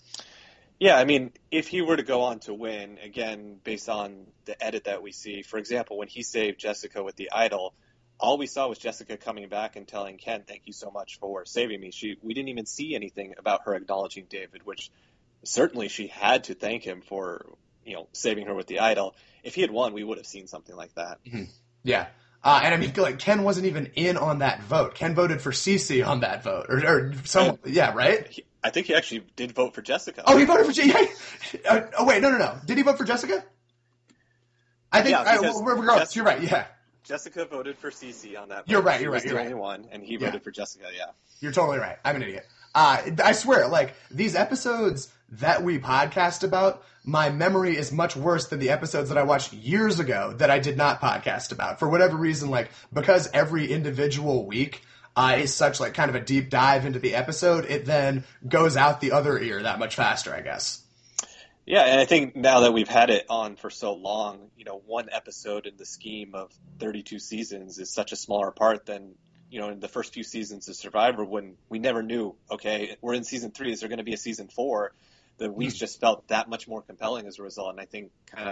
Yeah, I mean, if he were to go on to win, again, based on the edit that we see, for example, when he saved Jessica with the idol, all we saw was Jessica coming back and telling Ken, thank you so much for saving me. She, we didn't even see anything about her acknowledging David, which certainly she had to thank him for, you know, saving her with the idol. If he had won, we would have seen something like that. Mm-hmm. Yeah. Uh, and I mean, like, Ken wasn't even in on that vote. Ken voted for Cece on that vote. Or, or some, and yeah, right? He, I think he actually did vote for Jessica. Oh, he voted for Jessica? uh, oh, wait, no, no, no. Did he vote for Jessica? I think, yeah, I, regardless, Jessica, you're right, yeah. Jessica voted for Cece on that vote. You're right, she you're right, was you're the only right. one, and he yeah. voted for Jessica, yeah. You're totally right. I'm an idiot. Uh, I swear, like, these episodes that we podcast about, my memory is much worse than the episodes that I watched years ago that I did not podcast about. For whatever reason, like, because every individual week uh, is such, like, kind of a deep dive into the episode, it then goes out the other ear that much faster, I guess. Yeah, and I think now that we've had it on for so long, you know, one episode in the scheme of thirty-two seasons is such a smaller part than, you know, in the first few seasons of Survivor when we never knew, okay, we're in season three, is there going to be a season four? The weeks just felt that much more compelling as a result, and I think kind of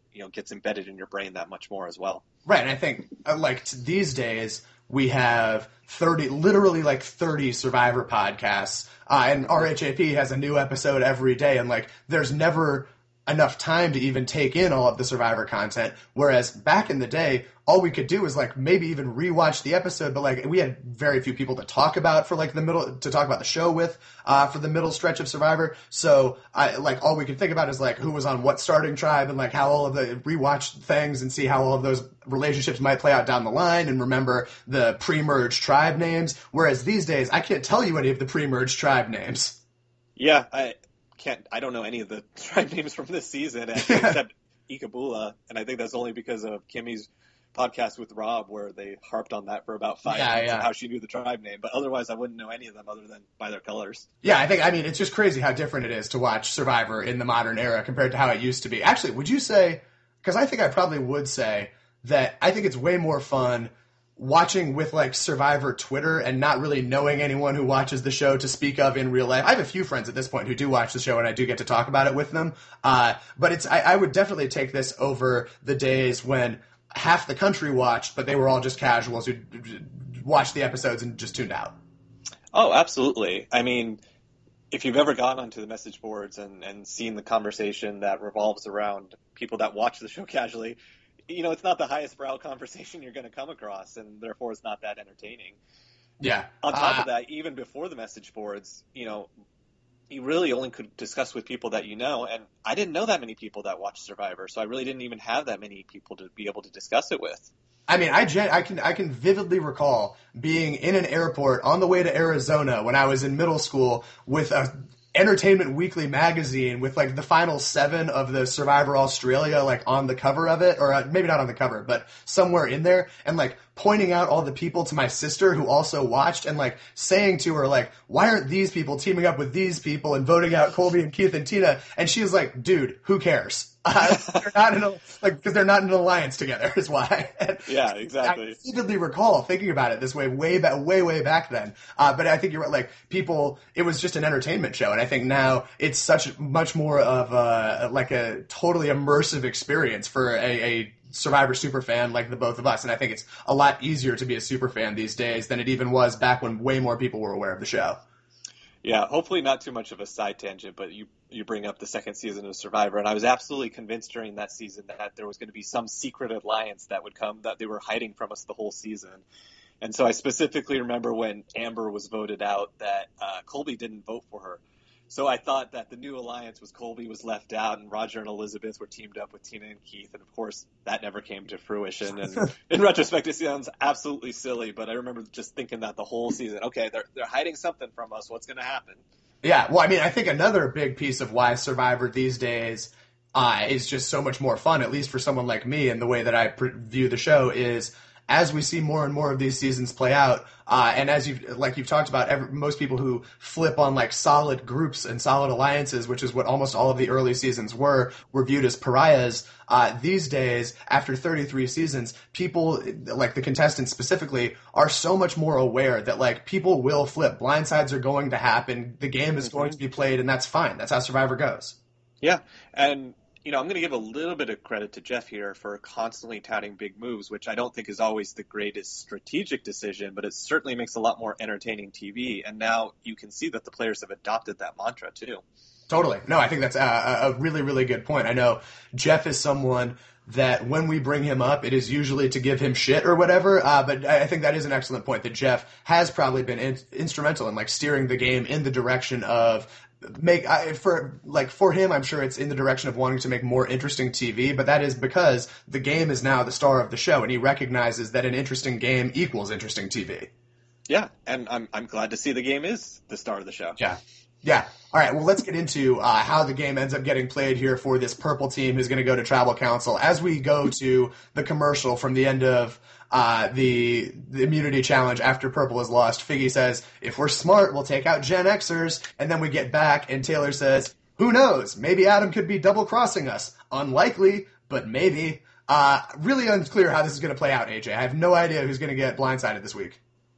you know, gets embedded in your brain that much more as well. Right, and I think uh, like t- these days we have thirty, literally like thirty Survivor podcasts, uh, and R H A P has a new episode every day, and like there's never enough time to even take in all of the Survivor content. Whereas back in the day, all we could do was like maybe even rewatch the episode, but like we had very few people to talk about for like the middle, to talk about the show with, uh, for the middle stretch of Survivor. So I like all we could think about is like who was on what starting tribe and like how all of the rewatch things and see how all of those relationships might play out down the line and remember the pre-merge tribe names. Whereas these days, I can't tell you any of the pre-merge tribe names. Yeah, I can't. I don't know any of the tribe names from this season except Ikabula, and I think that's only because of Kimmy's podcast with Rob, where they harped on that for about five yeah, minutes yeah. and how she knew the tribe name. But otherwise, I wouldn't know any of them other than by their colors. Yeah, I think. I mean, it's just crazy how different it is to watch Survivor in the modern era compared to how it used to be. Actually, would you say? Because I think I probably would say that I think it's way more fun watching with like Survivor Twitter and not really knowing anyone who watches the show to speak of in real life. I have a few friends at this point who do watch the show and I do get to talk about it with them. Uh, but it's I, I would definitely take this over the days when half the country watched, but they were all just casuals who watched the episodes and just tuned out. Oh, absolutely. I mean, if you've ever gone onto the message boards and, and seen the conversation that revolves around people that watch the show casually, you know, it's not the highest brow conversation you're going to come across, and therefore it's not that entertaining. Yeah. On top uh, of that, even before the message boards, you know, you really only could discuss with people that you know, and I didn't know that many people that watched Survivor, so I really didn't even have that many people to be able to discuss it with. I mean, I, gen- I can I can vividly recall being in an airport on the way to Arizona when I was in middle school with a Entertainment Weekly magazine with like the final seven of the Survivor Australia like on the cover of it, or uh, maybe not on the cover, but somewhere in there, and like pointing out all the people to my sister who also watched and like saying to her like, why aren't these people teaming up with these people and voting out Colby and Keith and Tina? And she was like, dude, who cares? Uh, they're not in a, like because they're not in an alliance together is why. And yeah, exactly. I vividly recall thinking about it this way way back, way way back then. Uh, but I think you're right. Like people, it was just an entertainment show, and I think now it's such much more of a like a totally immersive experience for a, a Survivor super fan like the both of us. And I think it's a lot easier to be a super fan these days than it even was back when way more people were aware of the show. Yeah, hopefully not too much of a side tangent, but you, you bring up the second season of Survivor, and I was absolutely convinced during that season that there was going to be some secret alliance that would come that they were hiding from us the whole season. And so I specifically remember when Amber was voted out that uh, Colby didn't vote for her. So I thought that the new alliance was Colby was left out and Roger and Elizabeth were teamed up with Tina and Keith. And, of course, that never came to fruition. And in retrospect, it sounds absolutely silly, but I remember just thinking that the whole season, okay, they're they're hiding something from us. What's going to happen? Yeah, well, I mean, I think another big piece of why Survivor these days uh, is just so much more fun, at least for someone like me and the way that I pre- view the show, is as we see more and more of these seasons play out, uh, and as you've, like you've talked about, every, most people who flip on like solid groups and solid alliances, which is what almost all of the early seasons were, were viewed as pariahs. Uh, these days, after thirty-three seasons, people, like the contestants specifically, are so much more aware that like people will flip. Blindsides are going to happen. The game is mm-hmm. going to be played, and that's fine. That's how Survivor goes. Yeah, and you know, I'm going to give a little bit of credit to Jeff here for constantly touting big moves, which I don't think is always the greatest strategic decision, but it certainly makes a lot more entertaining T V. And now you can see that the players have adopted that mantra too. Totally. No, I think that's a, a really, really good point. I know Jeff is someone that when we bring him up, it is usually to give him shit or whatever. Uh, but I think that is an excellent point that Jeff has probably been in, instrumental in like steering the game in the direction of make I, for like for him. I'm sure it's in the direction of wanting to make more interesting T V, but that is because the game is now the star of the show, and he recognizes that an interesting game equals interesting T V. Yeah, and I'm I'm glad to see the game is the star of the show. Yeah. Yeah. All right. Well, let's get into uh, how the game ends up getting played here for this purple team who's going to go to Tribal Council. As we go to the commercial from the end of uh, the, the immunity challenge after purple is lost, Figgy says, if we're smart, we'll take out Gen Xers. And then we get back and Taylor says, who knows? Maybe Adam could be double crossing us. Unlikely, but maybe. Uh, really unclear how this is going to play out, A J. I have no idea who's going to get blindsided this week.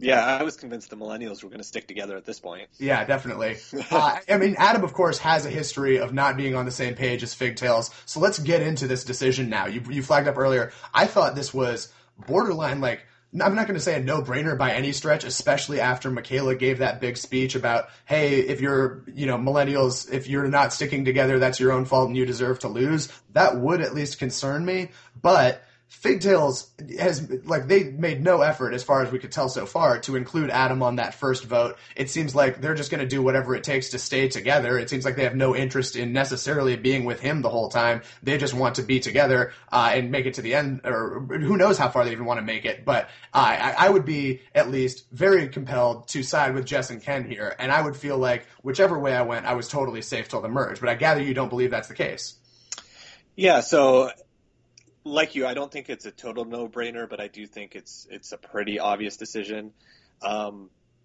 Yeah, I was convinced the millennials were going to stick together at this point. Yeah, definitely. Uh, I mean, Adam, of course, has a history of not being on the same page as Figtails. So let's get into this decision now. You, you flagged up earlier. I thought this was borderline, like, I'm not going to say a no-brainer by any stretch, especially after Michaela gave that big speech about, hey, if you're, you know, millennials, if you're not sticking together, that's your own fault and you deserve to lose. That would at least concern me. But Figtails has, like, they made no effort, as far as we could tell so far, to include Adam on that first vote. It seems like they're just going to do whatever it takes to stay together. It seems like they have no interest in necessarily being with him the whole time. They just want to be together uh, and make it to the end, or who knows how far they even want to make it. But uh, I, I would be at least very compelled to side with Jess and Ken here, and I would feel like whichever way I went, I was totally safe till the merge. But I gather you don't believe that's the case. Yeah, so like you, I don't think it's a total no-brainer, but I do think it's it's a pretty obvious decision. Um,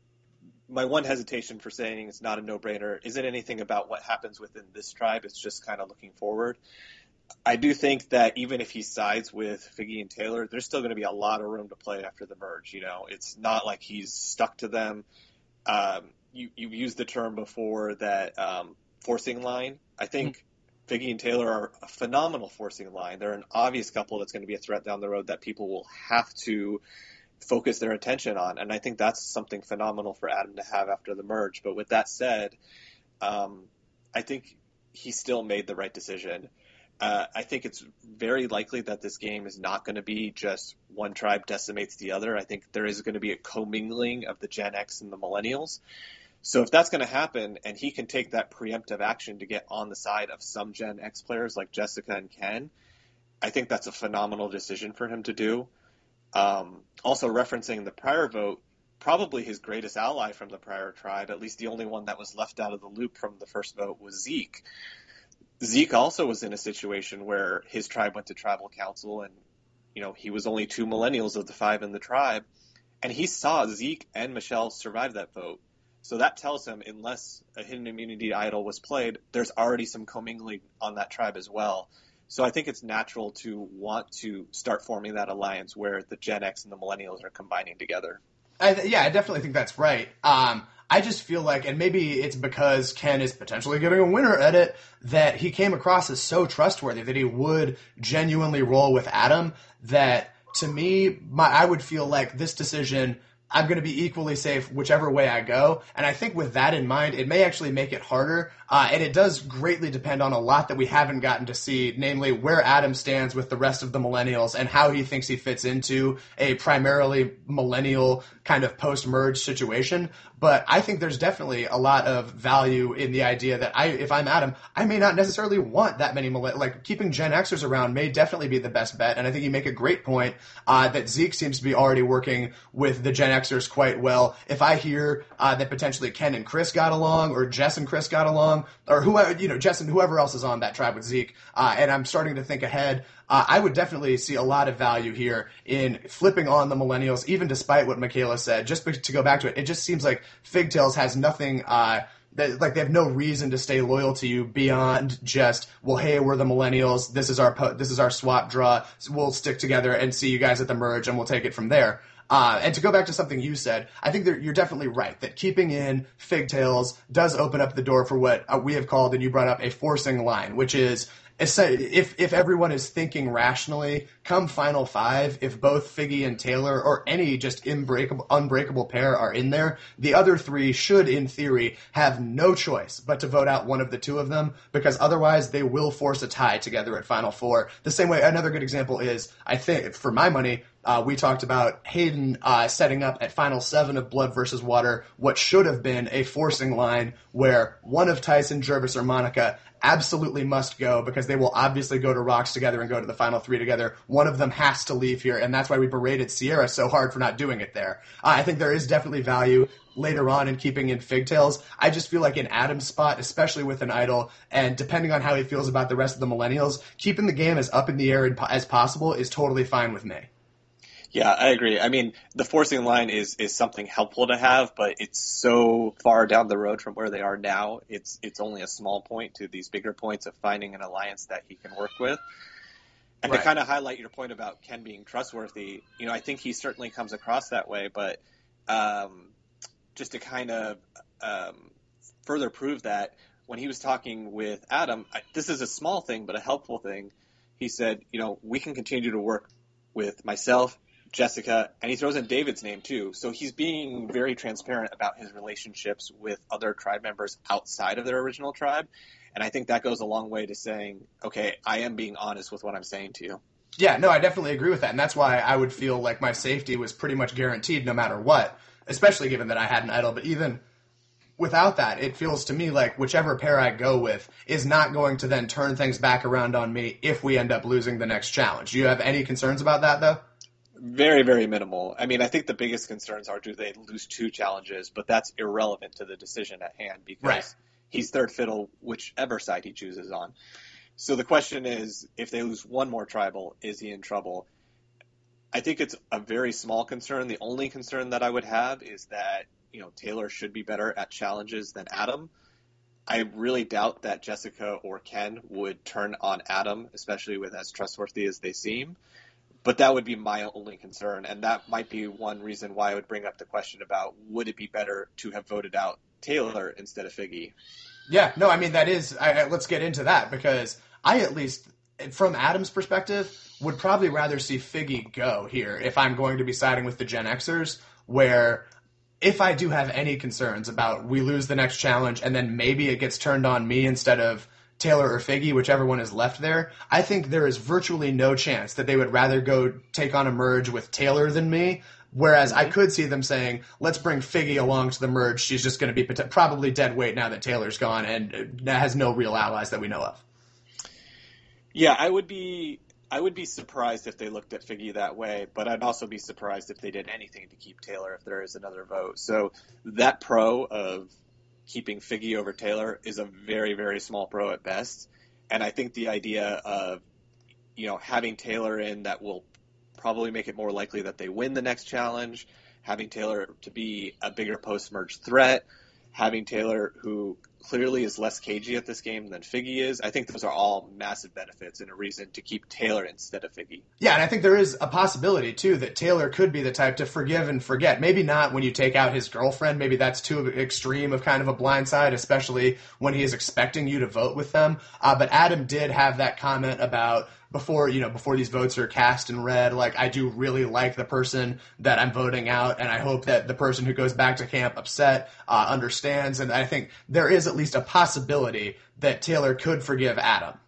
my one hesitation for saying it's not a no-brainer isn't anything about what happens within this tribe. It's just kind of looking forward. I do think that even if he sides with Figgy and Taylor, there's still going to be a lot of room to play after the merge. You know, it's not like he's stuck to them. Um, you, you've used the term before that um, forcing line. I think mm-hmm. Figgy and Taylor are a phenomenal forcing line. They're an obvious couple that's going to be a threat down the road that people will have to focus their attention on. And I think that's something phenomenal for Adam to have after the merge. But with that said, um, I think he still made the right decision. Uh, I think it's very likely that this game is not going to be just one tribe decimates the other. I think there is going to be a commingling of the Gen X and the Millennials. So if that's going to happen and he can take that preemptive action to get on the side of some Gen X players like Jessica and Ken, I think that's a phenomenal decision for him to do. Um, also referencing the prior vote, probably his greatest ally from the prior tribe, at least the only one that was left out of the loop from the first vote, was Zeke. Zeke also was in a situation where his tribe went to tribal council and, you know, he was only two millennials of the five in the tribe. And he saw Zeke and Michelle survive that vote. So that tells him, unless a hidden immunity idol was played, there's already some commingling on that tribe as well. So I think it's natural to want to start forming that alliance where the Gen X and the Millennials are combining together. I, yeah, I definitely think that's right. Um, I just feel like, and maybe it's because Ken is potentially getting a winner at it, that he came across as so trustworthy that he would genuinely roll with Adam, that to me, my, I would feel like this decision, I'm going to be equally safe whichever way I go. And I think with that in mind, it may actually make it harder. Uh, and it does greatly depend on a lot that we haven't gotten to see, namely where Adam stands with the rest of the millennials and how he thinks he fits into a primarily millennial kind of post-merge situation. But I think there's definitely a lot of value in the idea that I, if I'm Adam, I may not necessarily want that many millennials. Like, keeping Gen Xers around may definitely be the best bet. And I think you make a great point uh, that Zeke seems to be already working with the Gen Xers quite well. If I hear uh, that potentially Ken and Chris got along, or Jess and Chris got along, or whoever, you know, Jess and whoever else is on that tribe with Zeke, uh, and I'm starting to think ahead, uh, I would definitely see a lot of value here in flipping on the millennials, even despite what Michaela said. Just to go back to it, it just seems like Figtails has nothing, uh, that, like, they have no reason to stay loyal to you beyond just, well, hey, we're the millennials, this is our po- this is our swap draw, so we'll stick together and see you guys at the merge, and we'll take it from there. Uh, and to go back to something you said, I think that you're definitely right, that keeping in Figtails does open up the door for what uh, we have called, and you brought up, a forcing line, which is, if if everyone is thinking rationally, come Final Five, if both Figgy and Taylor, or any just unbreakable, unbreakable pair are in there, the other three should, in theory, have no choice but to vote out one of the two of them, because otherwise they will force a tie together at Final Four. The same way, another good example is, I think, for my money, Uh, we talked about Hayden uh, setting up at Final Seven of Blood versus Water what should have been a forcing line where one of Tyson, Jervis, or Monica absolutely must go, because they will obviously go to Rocks together and go to the Final Three together. One of them has to leave here, and that's why we berated Sierra so hard for not doing it there. Uh, I think there is definitely value later on in keeping in Figtails. I just feel like in Adam's spot, especially with an idol, and depending on how he feels about the rest of the millennials, keeping the game as up in the air as possible is totally fine with me. Yeah, I agree. I mean, the forcing line is, is something helpful to have, but it's so far down the road from where they are now. It's it's only a small point to these bigger points of finding an alliance that he can work with. And right. To kind of highlight your point about Ken being trustworthy, you know, I think he certainly comes across that way, but um, just to kind of um, further prove that, when he was talking with Adam, I, this is a small thing, but a helpful thing. He said, you know, we can continue to work with myself, Jessica, and he throws in David's name too. So he's being very transparent about his relationships with other tribe members outside of their original tribe. And I think that goes a long way to saying, okay, I am being honest with what I'm saying to you. Yeah, no, I definitely agree with that. And that's why I would feel like my safety was pretty much guaranteed no matter what, especially given that I had an idol. But even without that, it feels to me like whichever pair I go with is not going to then turn things back around on me if we end up losing the next challenge. Do you have any concerns about that, though? Very, very minimal. I mean, I think the biggest concerns are, do they lose two challenges? But that's irrelevant to the decision at hand, because right. he's third fiddle whichever side he chooses on. So the question is, if they lose one more tribal, is he in trouble? I think it's a very small concern. The only concern that I would have is that, you know, Taylor should be better at challenges than Adam. I really doubt that Jessica or Ken would turn on Adam, especially with as trustworthy as they seem. But that would be my only concern, and that might be one reason why I would bring up the question about, would it be better to have voted out Taylor instead of Figgy? Yeah, no, I mean, that is, I, I, let's get into that, because I at least, from Adam's perspective, would probably rather see Figgy go here if I'm going to be siding with the Gen Xers, where if I do have any concerns about we lose the next challenge and then maybe it gets turned on me instead of Taylor or Figgy, whichever one is left there, I think there is virtually no chance that they would rather go take on a merge with Taylor than me. Whereas I could see them saying, let's bring Figgy along to the merge. She's just going to be probably dead weight now that Taylor's gone and has no real allies that we know of. Yeah, I would be I would be surprised if they looked at Figgy that way, but I'd also be surprised if they did anything to keep Taylor if there is another vote. So that pro of keeping Figgy over Taylor is a very, very small pro at best. And I think the idea of, you know, having Taylor in that will probably make it more likely that they win the next challenge, having Taylor to be a bigger post-merge threat, having Taylor, who clearly is less cagey at this game than Figgy is, I think those are all massive benefits and a reason to keep Taylor instead of Figgy. Yeah, and I think there is a possibility, too, that Taylor could be the type to forgive and forget. Maybe not when you take out his girlfriend. Maybe that's too extreme of kind of a blindside, especially when he is expecting you to vote with them. Uh, but Adam did have that comment about before, you know, before these votes are cast and read, like, I do really like the person that I'm voting out, and I hope that the person who goes back to camp upset uh, understands. And I think there is at least a possibility that Taylor could forgive Adam.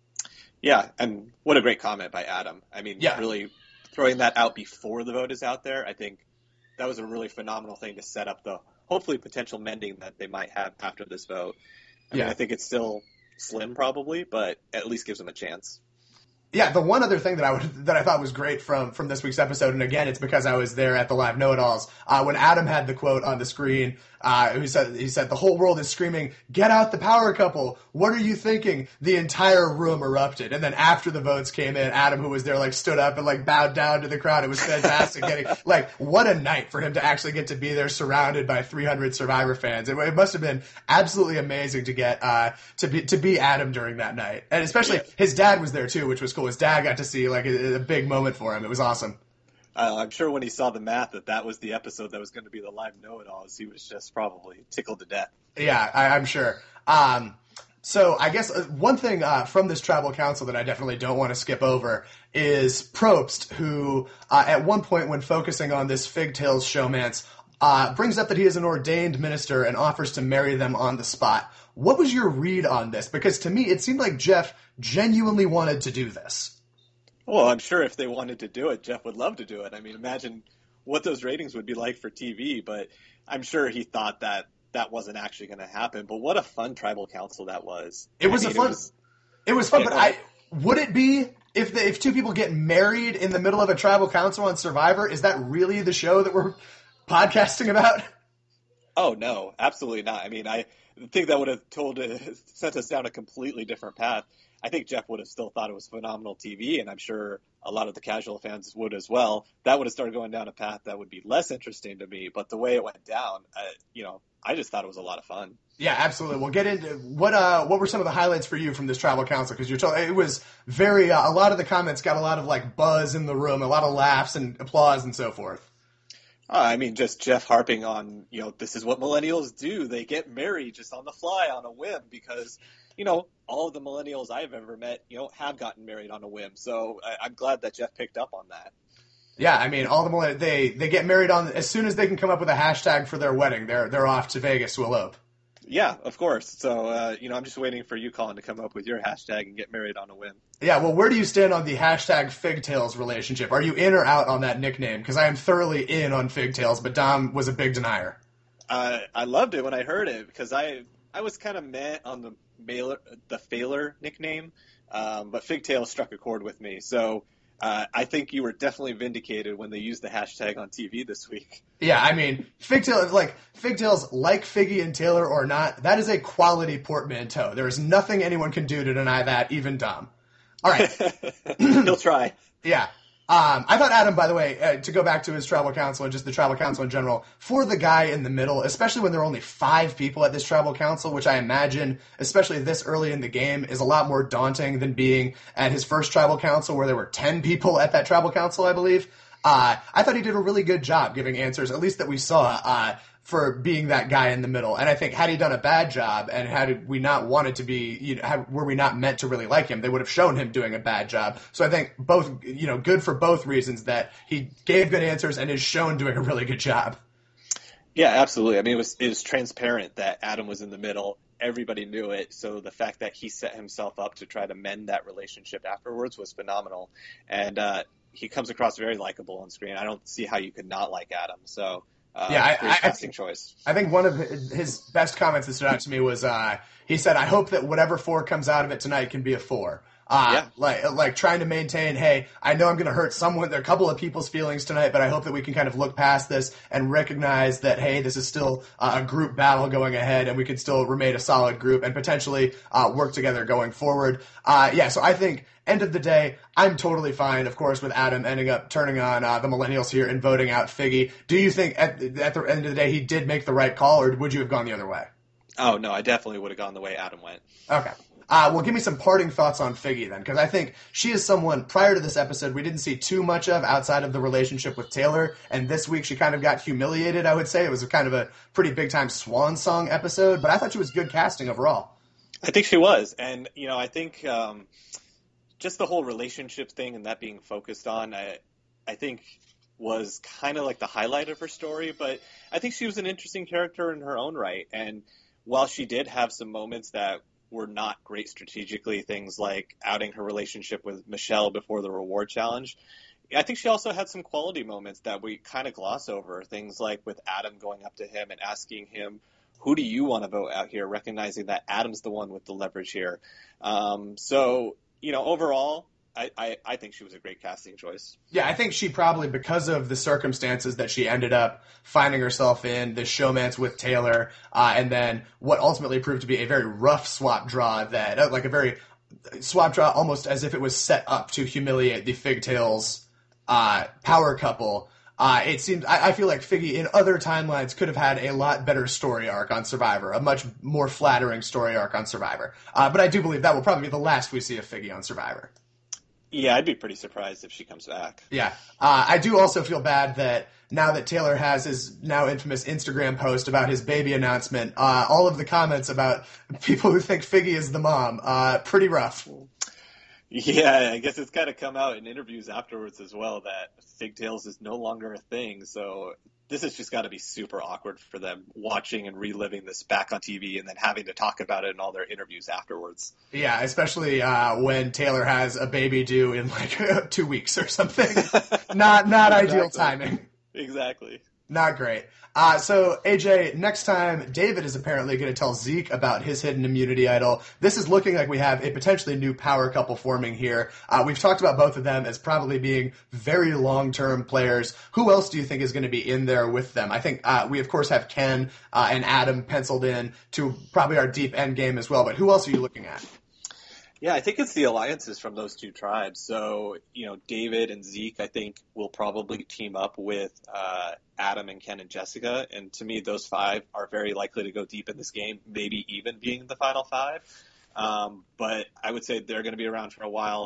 Yeah, and what a great comment by Adam. I mean, yeah. really throwing that out before the vote is out there, I think that was a really phenomenal thing to set up the hopefully potential mending that they might have after this vote. I yeah. mean, I think it's still slim probably, but at least gives them a chance. Yeah, the one other thing that I would that I thought was great from from this week's episode, and again, it's because I was there at the live know-it-alls, uh, when Adam had the quote on the screen, uh, he said, he said, the whole world is screaming, get out the power couple. What are you thinking? The entire room erupted. And then after the votes came in, Adam, who was there, like, stood up and, like, bowed down to the crowd. It was fantastic. Getting, like, what a night for him to actually get to be there surrounded by three hundred Survivor fans. It, it must have been absolutely amazing to get, uh, to be, to be Adam during that night. And especially yeah. his dad was there, too, which was cool. His dad got to see, like, a, a big moment for him. It was awesome. Uh, I'm sure when he saw the math that that was the episode that was going to be the live know-it-alls, he was just probably tickled to death. Yeah, I, I'm sure. Um, so I guess uh, one thing uh, from this tribal council that I definitely don't want to skip over is Probst, who uh, at one point when focusing on this Figtails showmance, uh, brings up that he is an ordained minister and offers to marry them on the spot. What was your read on this? Because to me, it seemed like Jeff genuinely wanted to do this. Well, I'm sure if they wanted to do it, Jeff would love to do it. I mean, imagine what those ratings would be like for T V, but I'm sure he thought that that wasn't actually going to happen. But what a fun tribal council that was. It was I mean, a fun, it was, it was fun, but I, would it be if the, if two people get married in the middle of a tribal council on Survivor? Is that really the show that we're podcasting about? Oh, no, absolutely not. I mean, I think that would have told sent us down a completely different path. I think Jeff would have still thought it was phenomenal T V, and I'm sure a lot of the casual fans would as well. That would have started going down a path that would be less interesting to me, but the way it went down, uh, you know, I just thought it was a lot of fun. Yeah, absolutely. We'll get into what uh what were some of the highlights for you from this tribal council? Because you're told it was very uh, a lot of the comments got a lot of like buzz in the room, a lot of laughs and applause and so forth. Uh, I mean, just Jeff harping on, you know, this is what millennials do. They get married just on the fly on a whim because, you know, all of the millennials I've ever met, you know, have gotten married on a whim. So I, I'm glad that Jeff picked up on that. Yeah, I mean, all the millennials, they they get married on as soon as they can come up with a hashtag for their wedding. They're they're off to Vegas to elope. Yeah, of course. So, uh, you know, I'm just waiting for you, Colin, to come up with your hashtag and get married on a whim. Yeah, well, where do you stand on the hashtag Figtails relationship? Are you in or out on that nickname? Because I am thoroughly in on Figtails, but Dom was a big denier. Uh, I loved it when I heard it because I I was kind of meh on the mailer, the Failer nickname, um, but Figtails struck a chord with me. So uh, I think you were definitely vindicated when they used the hashtag on T V this week. Yeah, I mean, Figtails, like, Figtails, like Figgy and Taylor or not, that is a quality portmanteau. There is nothing anyone can do to deny that, even Dom. All right. He'll try. Yeah. Um, I thought Adam, by the way, uh, to go back to his tribal council and just the tribal council in general, for the guy in the middle, especially when there are only five people at this tribal council, which I imagine, especially this early in the game, is a lot more daunting than being at his first tribal council where there were ten people at that tribal council, I believe. Uh, I thought he did a really good job giving answers, at least that we saw, uh, for being that guy in the middle. And I think had he done a bad job and had we not wanted to be, you know, had, were we not meant to really like him, they would have shown him doing a bad job. So I think both, you know, good for both reasons that he gave good answers and is shown doing a really good job. Yeah, absolutely. I mean, it was, it was transparent that Adam was in the middle. Everybody knew it. So the fact that he set himself up to try to mend that relationship afterwards was phenomenal. And, uh, he comes across very likable on screen. I don't see how you could not like Adam. So, uh, yeah, I, great I, casting I, choice. I think one of his best comments that stood out to me was uh, he said, "I hope that whatever four comes out of it tonight can be a four." Uh, yeah. like like trying to maintain, hey, I know I'm going to hurt someone, a couple of people's feelings tonight, but I hope that we can kind of look past this and recognize that, hey, this is still uh, a group battle going ahead, and we can still remain a solid group and potentially uh, work together going forward. Uh, yeah, so I think, end of the day, I'm totally fine, of course, with Adam ending up turning on uh, the millennials here and voting out Figgy. Do you think at, at the end of the day he did make the right call, or would you have gone the other way? Oh, no, I definitely would have gone the way Adam went. Okay. Uh, well, give me some parting thoughts on Figgy then, because I think she is someone, prior to this episode, we didn't see too much of outside of the relationship with Taylor, and this week she kind of got humiliated, I would say. It was a kind of a pretty big-time swan song episode, but I thought she was good casting overall. I think she was, and, you know, I think um, just the whole relationship thing and that being focused on, I, I think was kind of like the highlight of her story, but I think she was an interesting character in her own right, and while she did have some moments that were not great strategically, things like outing her relationship with Michelle before the reward challenge, I think she also had some quality moments that we kind of gloss over, things like with Adam going up to him and asking him, who do you want to vote out here, recognizing that Adam's the one with the leverage here. Um, so, you know, overall, I, I, I think she was a great casting choice. Yeah, I think she probably, because of the circumstances that she ended up finding herself in, the showmance with Taylor, uh, and then what ultimately proved to be a very rough swap draw that, uh, like a very swap draw almost as if it was set up to humiliate the Figtails uh, power couple. Uh, it seemed, I, I feel like Figgy in other timelines could have had a lot better story arc on Survivor, a much more flattering story arc on Survivor. Uh, but I do believe that will probably be the last we see of Figgy on Survivor. Yeah, I'd be pretty surprised if she comes back. Yeah. Uh, I do also feel bad that now that Taylor has his now infamous Instagram post about his baby announcement, uh, all of the comments about people who think Figgy is the mom, uh, pretty rough. Yeah, I guess it's kind of come out in interviews afterwards as well that Figtails is no longer a thing. So this has just got to be super awkward for them watching and reliving this back on T V and then having to talk about it in all their interviews afterwards. Yeah, especially uh, when Taylor has a baby due in like two weeks or something. not not Exactly. ideal timing. Exactly. Not great. Uh, so, A J, next time, David is apparently going to tell Zeke about his hidden immunity idol. This is looking like we have a potentially new power couple forming here. Uh, we've talked about both of them as probably being very long-term players. Who else do you think is going to be in there with them? I think uh, we, of course, have Ken uh, and Adam penciled in to probably our deep end game as well, but who else are you looking at? Yeah, I think it's the alliances from those two tribes. So, you know, David and Zeke, I think, will probably team up with uh, Adam and Ken and Jessica. And to me, those five are very likely to go deep in this game, maybe even being the final five. Um, but I would say they're going to be around for a while.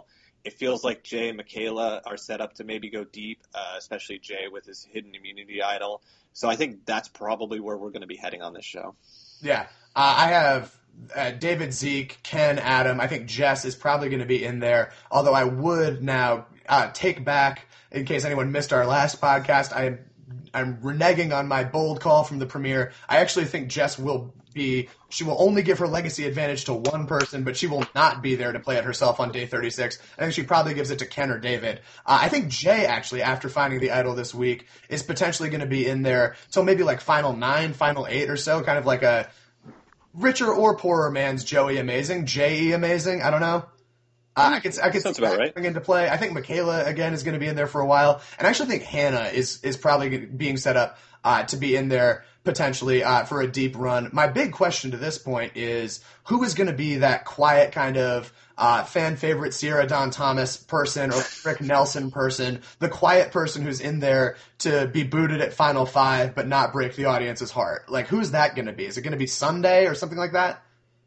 it feels like Jay and Michaela are set up to maybe go deep, uh, especially Jay with his hidden immunity idol. So I think that's probably where we're going to be heading on this show. Yeah, uh, I have uh, David, Zeke, Ken, Adam. I think Jess is probably going to be in there, although I would now uh, take back, in case anyone missed our last podcast, I, I'm reneging on my bold call from the premiere. I actually think Jess will be, she will only give her legacy advantage to one person, but she will not be there to play it herself on day thirty-six. I think she probably gives it to Ken or David. Uh, I think Jay, actually, after finding the idol this week, is potentially going to be in there till maybe like final nine, final eight or so, kind of like a richer or poorer man's Joey Amazing, J E Amazing, I don't know. Uh, I could I could Sounds see about that right. coming into play. I think Michaela again is going to be in there for a while, and I actually think Hannah is is probably being set up uh, to be in there potentially uh, for a deep run. My big question to this point is who is going to be that quiet kind of uh, fan favorite Sierra Dawn Thomas person or Rick Nelson person, the quiet person who's in there to be booted at Final Five but not break the audience's heart. Like, who's that going to be? Is it going to be Sunday or something like that?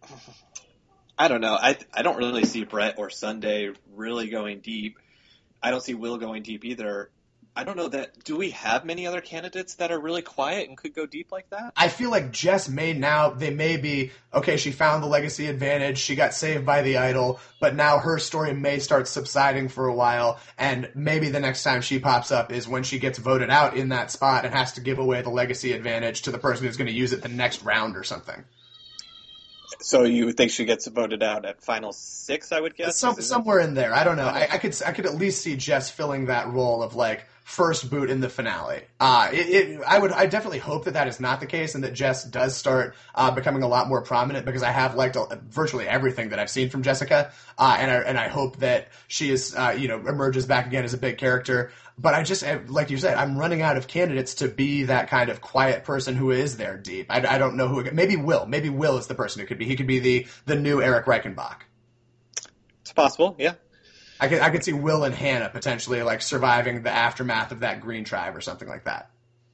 I don't know. I I don't really see Brett or Sunday really going deep. I don't see Will going deep either. I don't know that. Do we have many other candidates that are really quiet and could go deep like that? I feel like Jess may now, they may be, okay, she found the legacy advantage, she got saved by the idol, but now her story may start subsiding for a while, and maybe the next time she pops up is when she gets voted out in that spot and has to give away the legacy advantage to the person who's going to use it the next round or something. So you would think she gets voted out at final six, I would guess? Some, somewhere in there. I don't know. I, I could I could at least see Jess filling that role of like first boot in the finale. Uh, it, it, I would I definitely hope that that is not the case and that Jess does start uh, becoming a lot more prominent because I have liked uh, virtually everything that I've seen from Jessica, uh, and I and I hope that she is uh, you know emerges back again as a big character. But I just, like you said, I'm running out of candidates to be that kind of quiet person who is there deep. I, I don't know who. Maybe Will. Maybe Will is the person who could be. He could be the the new Eric Reichenbach. It's possible, yeah. I could I could see Will and Hannah potentially like surviving the aftermath of that Green Tribe or something like that.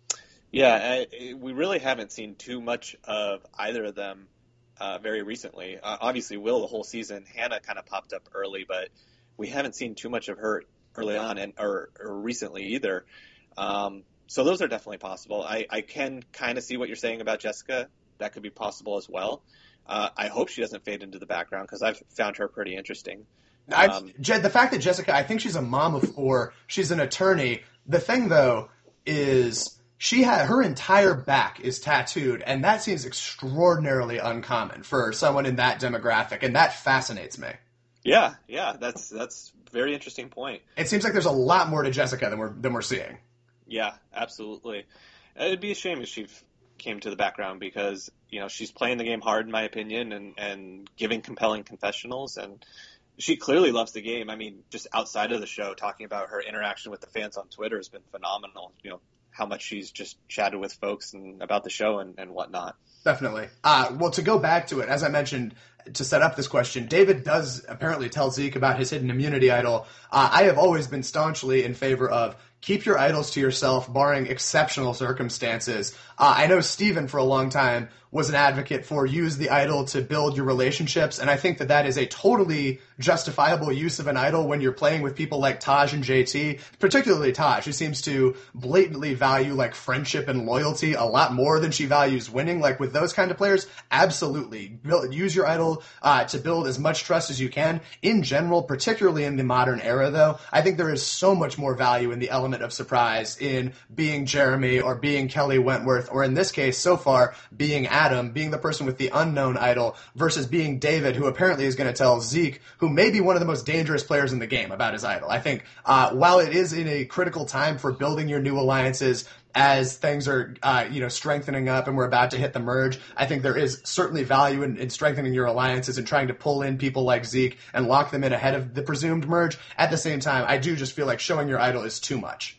Yeah, I, we really haven't seen too much of either of them uh, very recently. Uh, obviously, Will the whole season. Hannah kind of popped up early, but we haven't seen too much of her early on and or, or recently either. Um, so those are definitely possible. I, I can kind of see what you're saying about Jessica. That could be possible as well. Uh, I hope she doesn't fade into the background because I've found her pretty interesting. I, Um, Jed, the fact that Jessica, I think she's a mom of four. She's an attorney. The thing, though, is she had her entire back is tattooed, and that seems extraordinarily uncommon for someone in that demographic, and that fascinates me. yeah, yeah, that's that's a very interesting point. It seems like there's a lot more to Jessica than we're than we're seeing. Yeah, absolutely. It'd be a shame if she came to the background because, you know, she's playing the game hard, in my opinion, and, and giving compelling confessionals. And she clearly loves the game. I mean, just outside of the show, talking about her interaction with the fans on Twitter has been phenomenal. You know, how much she's just chatted with folks and about the show and, and whatnot. Definitely. Uh, well, to go back to it, as I mentioned, to set up this question, David does apparently tell Zeke about his hidden immunity idol. Uh, I have always been staunchly in favor of keep your idols to yourself, barring exceptional circumstances. Uh, I know Steven for a long time was an advocate for use the idol to build your relationships, and I think that that is a totally justifiable use of an idol when you're playing with people like Taj and J T, particularly Taj, who seems to blatantly value like friendship and loyalty a lot more than she values winning. Like with those kind of players, absolutely. Build, use your idol uh, to build as much trust as you can. In general, particularly in the modern era, though, I think there is so much more value in the element of surprise in being Jeremy or being Kelly Wentworth, or in this case, so far, being Adam, being the person with the unknown idol, versus being David, who apparently is going to tell Zeke, who may be one of the most dangerous players in the game, about his idol. I think uh, while it is in a critical time for building your new alliances, as things are, uh, you know, strengthening up and we're about to hit the merge, I think there is certainly value in, in strengthening your alliances and trying to pull in people like Zeke and lock them in ahead of the presumed merge. At the same time, I do just feel like showing your idol is too much.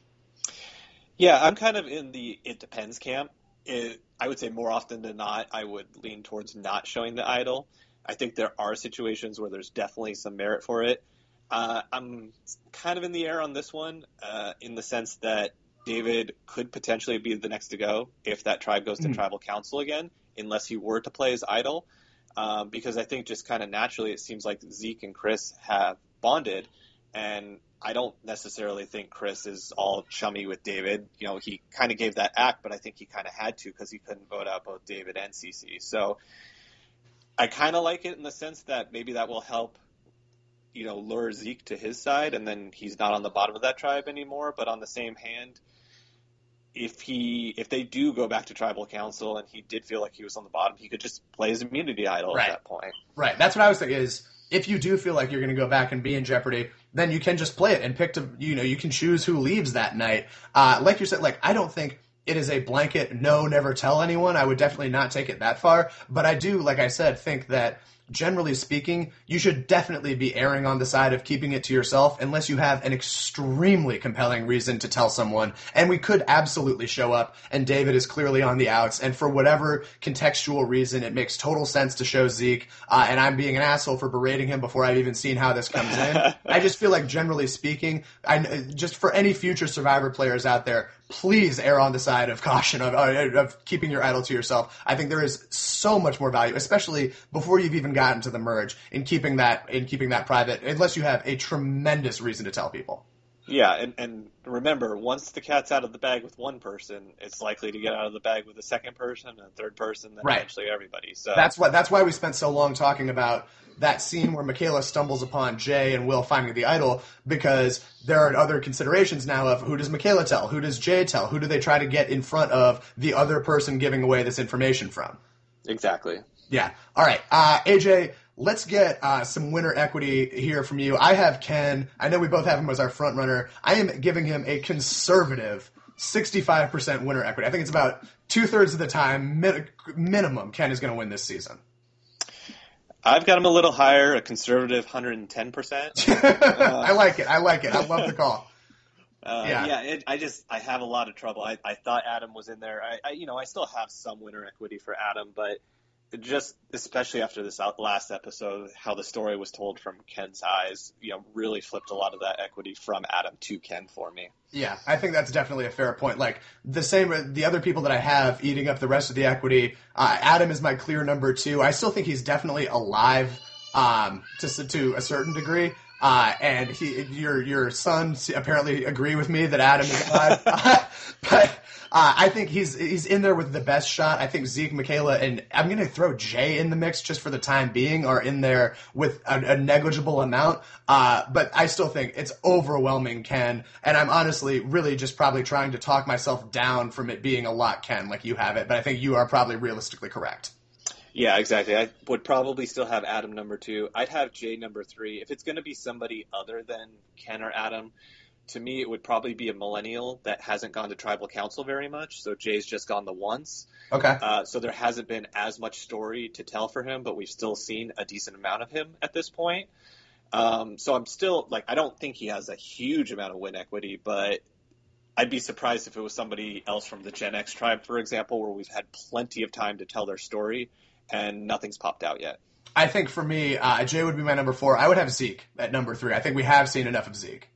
Yeah, I'm kind of in the it depends camp. It, I would say more often than not, I would lean towards not showing the idol. I think there are situations where there's definitely some merit for it. Uh, I'm kind of in the air on this one uh, in the sense that David could potentially be the next to go if that tribe goes to mm. tribal council again, unless he were to play his idol. Um, because I think just kind of naturally it seems like Zeke and Chris have bonded. And I don't necessarily think Chris is all chummy with David. You know, he kind of gave that act, but I think he kind of had to because he couldn't vote out both David and Cece. So I kind of like it in the sense that maybe that will help, you know, lure Zeke to his side, and then he's not on the bottom of that tribe anymore. But on the same hand, if he if they do go back to tribal council and he did feel like he was on the bottom, he could just play his immunity idol right. at that point. Right. That's what I was thinking is if you do feel like you're going to go back and be in jeopardy, then you can just play it and pick to, you know, you can choose who leaves that night. Uh, like you said, like, I don't think it is a blanket no, never tell anyone. I would definitely not take it that far. But I do, like I said, think that generally speaking, you should definitely be erring on the side of keeping it to yourself unless you have an extremely compelling reason to tell someone. And we could absolutely show up and David is clearly on the outs. And for whatever contextual reason, it makes total sense to show Zeke. Uh, and I'm being an asshole for berating him before I've even seen how this comes in. I just feel like generally speaking, I, just for any future Survivor players out there, please err on the side of caution, of, of keeping your idol to yourself. I think there is so much more value, especially before you've even gotten to the merge, in keeping that in keeping that private, unless you have a tremendous reason to tell people. Yeah, and, and remember, once the cat's out of the bag with one person, it's likely to get out of the bag with a second person, and a third person, then right. eventually everybody. So that's why that's why we spent so long talking about that scene where Michaela stumbles upon Jay and Will finding the idol, because there are other considerations now of who does Michaela tell, who does Jay tell, who do they try to get in front of the other person giving away this information from. Exactly. Yeah. All right. Uh, A J, let's get uh, some winner equity here from you. I have Ken. I know we both have him as our front runner. I am giving him a conservative sixty-five percent winner equity. I think it's about two-thirds of the time, min- minimum, Ken is going to win this season. I've got him a little higher, a conservative one hundred ten percent. Uh, I like it. I like it. I love the call. Uh, yeah, yeah it, I just I have a lot of trouble. I, I thought Adam was in there. I, I you know I still have some winner equity for Adam, but just especially after this last episode, how the story was told from Ken's eyes, you know, really flipped a lot of that equity from Adam to Ken for me. Yeah, I think that's definitely a fair point. Like the same, the other people that I have eating up the rest of the equity, uh, Adam is my clear number two. I still think he's definitely alive, um, to to a certain degree. Uh, and he, your your son apparently agree with me that Adam is alive, but. Uh, I think he's he's in there with the best shot. I think Zeke, Michaela, and I'm going to throw Jay in the mix just for the time being, are in there with a, a negligible amount. Uh, but I still think it's overwhelming Ken, and I'm honestly really just probably trying to talk myself down from it being a lot Ken, like you have it. But I think you are probably realistically correct. Yeah, exactly. I would probably still have Adam number two. I'd have Jay number three. If it's going to be somebody other than Ken or Adam, to me, it would probably be a millennial that hasn't gone to tribal council very much. So Jay's just gone the once. Okay. Uh, so there hasn't been as much story to tell for him, but we've still seen a decent amount of him at this point. Um, so I'm still, like, I don't think he has a huge amount of win equity, but I'd be surprised if it was somebody else from the Gen X tribe, for example, where we've had plenty of time to tell their story and nothing's popped out yet. I think for me, uh, Jay would be my number four. I would have Zeke at number three. I think we have seen enough of Zeke.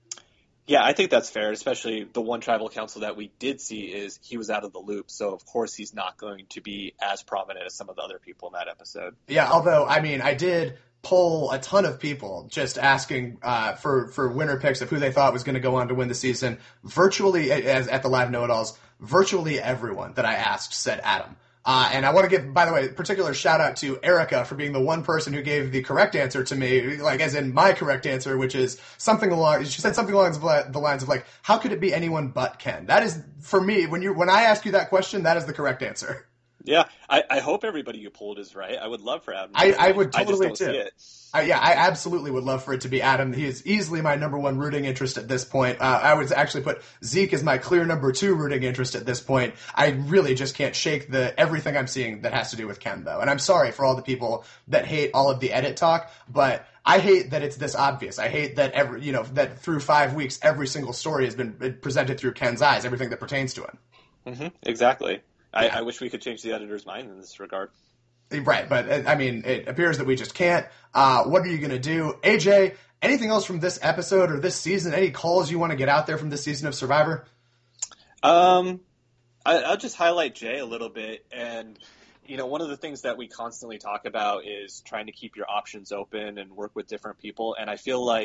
Yeah, I think that's fair, especially the one tribal council that we did see is he was out of the loop, so of course he's not going to be as prominent as some of the other people in that episode. Yeah, although, I mean, I did poll a ton of people just asking uh, for, for winner picks of who they thought was going to go on to win the season. Virtually, as at the Live Know-It-Alls, virtually everyone that I asked said Adam. Uh, and I want to give, by the way, particular shout out to Erica for being the one person who gave the correct answer to me, like as in my correct answer, which is something along, she said something along the lines of like, how could it be anyone but Ken? That is, for me, when you when I ask you that question, that is the correct answer. Yeah, I, I hope everybody you polled is right. I would love for Adam. I, I would totally I just don't too. see it. I, yeah, I absolutely would love for it to be Adam. He is easily my number one rooting interest at this point. Uh, I would actually put Zeke as my clear number two rooting interest at this point. I really just can't shake the everything I'm seeing that has to do with Ken, though. And I'm sorry for all the people that hate all of the edit talk, but I hate that it's this obvious. I hate that every, you know, that through five weeks, every single story has been presented through Ken's eyes, everything that pertains to him. Mm-hmm, exactly. I, Yeah. I wish we could change the editor's mind in this regard. Right, but I mean, it appears that we just can't. Uh, what are you going to do? A J, anything else from this episode or this season? Any calls you want to get out there from this season of Survivor? Um, I, I'll just highlight Jay a little bit. And, you know, one of the things that we constantly talk about is trying to keep your options open and work with different people. And I feel like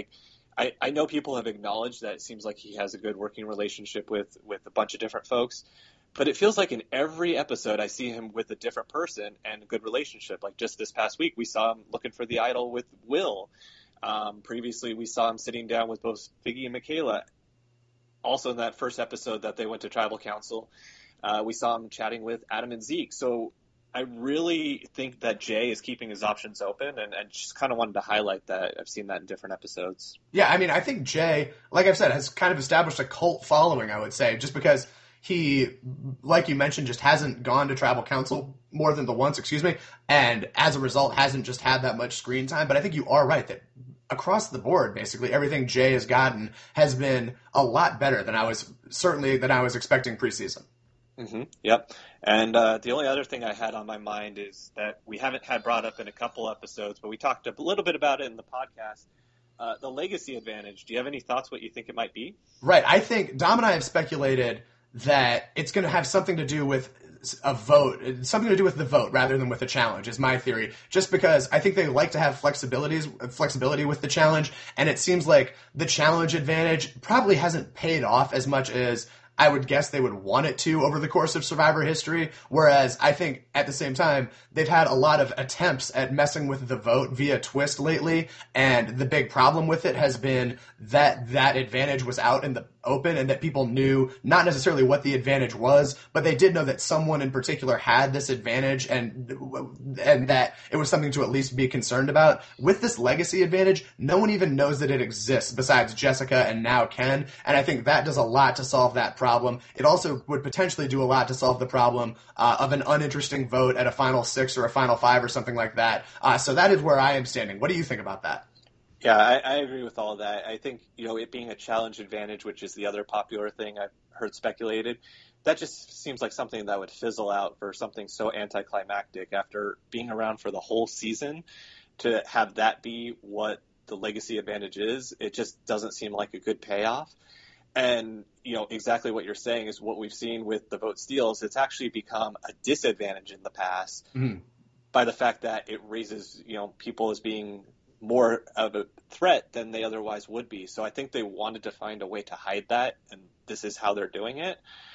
I, I know people have acknowledged that it seems like he has a good working relationship with, with a bunch of different folks, but it feels like in every episode I see him with a different person and a good relationship. Like just this past week, we saw him looking for the idol with Will. Um, previously, we saw him sitting down with both Figgy and Michaela. Also in that first episode that they went to Tribal Council, uh, we saw him chatting with Adam and Zeke. So I really think that Jay is keeping his options open, and, and just kind of wanted to highlight that. I've seen that in different episodes. Yeah, I mean, I think Jay, like I've said, has kind of established a cult following, I would say, just because he, like you mentioned, just hasn't gone to Tribal Council more than the once, excuse me, and as a result hasn't just had that much screen time. But I think you are right that across the board, basically, everything Jay has gotten has been a lot better than I was, certainly than I was expecting preseason. Mm-hmm. Yep. And uh, the only other thing I had on my mind is that we haven't had brought up in a couple episodes, but we talked a little bit about it in the podcast. Uh, the legacy advantage. Do you have any thoughts what you think it might be? Right. I think Dom and I have speculated that it's going to have something to do with a vote, something to do with the vote rather than with a challenge is my theory. Just because I think they like to have flexibilities, flexibility with the challenge, and it seems like the challenge advantage probably hasn't paid off as much as I would guess they would want it to over the course of Survivor history, whereas I think at the same time, they've had a lot of attempts at messing with the vote via twist lately, and the big problem with it has been that that advantage was out in the open and that people knew not necessarily what the advantage was, but they did know that someone in particular had this advantage and and that it was something to at least be concerned about. With this legacy advantage, no one even knows that it exists besides Jessica and now Ken, and I think that does a lot to solve that problem. It also would potentially do a lot to solve the problem uh, of an uninteresting vote at a final six or a final five or something like that. Uh, so that is where I am standing. What do you think about that? Yeah, I, I agree with all that. I think, you know, it being a challenge advantage, which is the other popular thing I've heard speculated, that just seems like something that would fizzle out for something so anticlimactic after being around for the whole season. To have that be what the legacy advantage is, it just doesn't seem like a good payoff. And, you know, exactly what you're saying is what we've seen with the vote steals. It's actually become a disadvantage in the past mm-hmm. by the fact that it raises, you know, people as being more of a threat than they otherwise would be. So I think they wanted to find a way to hide that, and this is how they're doing it.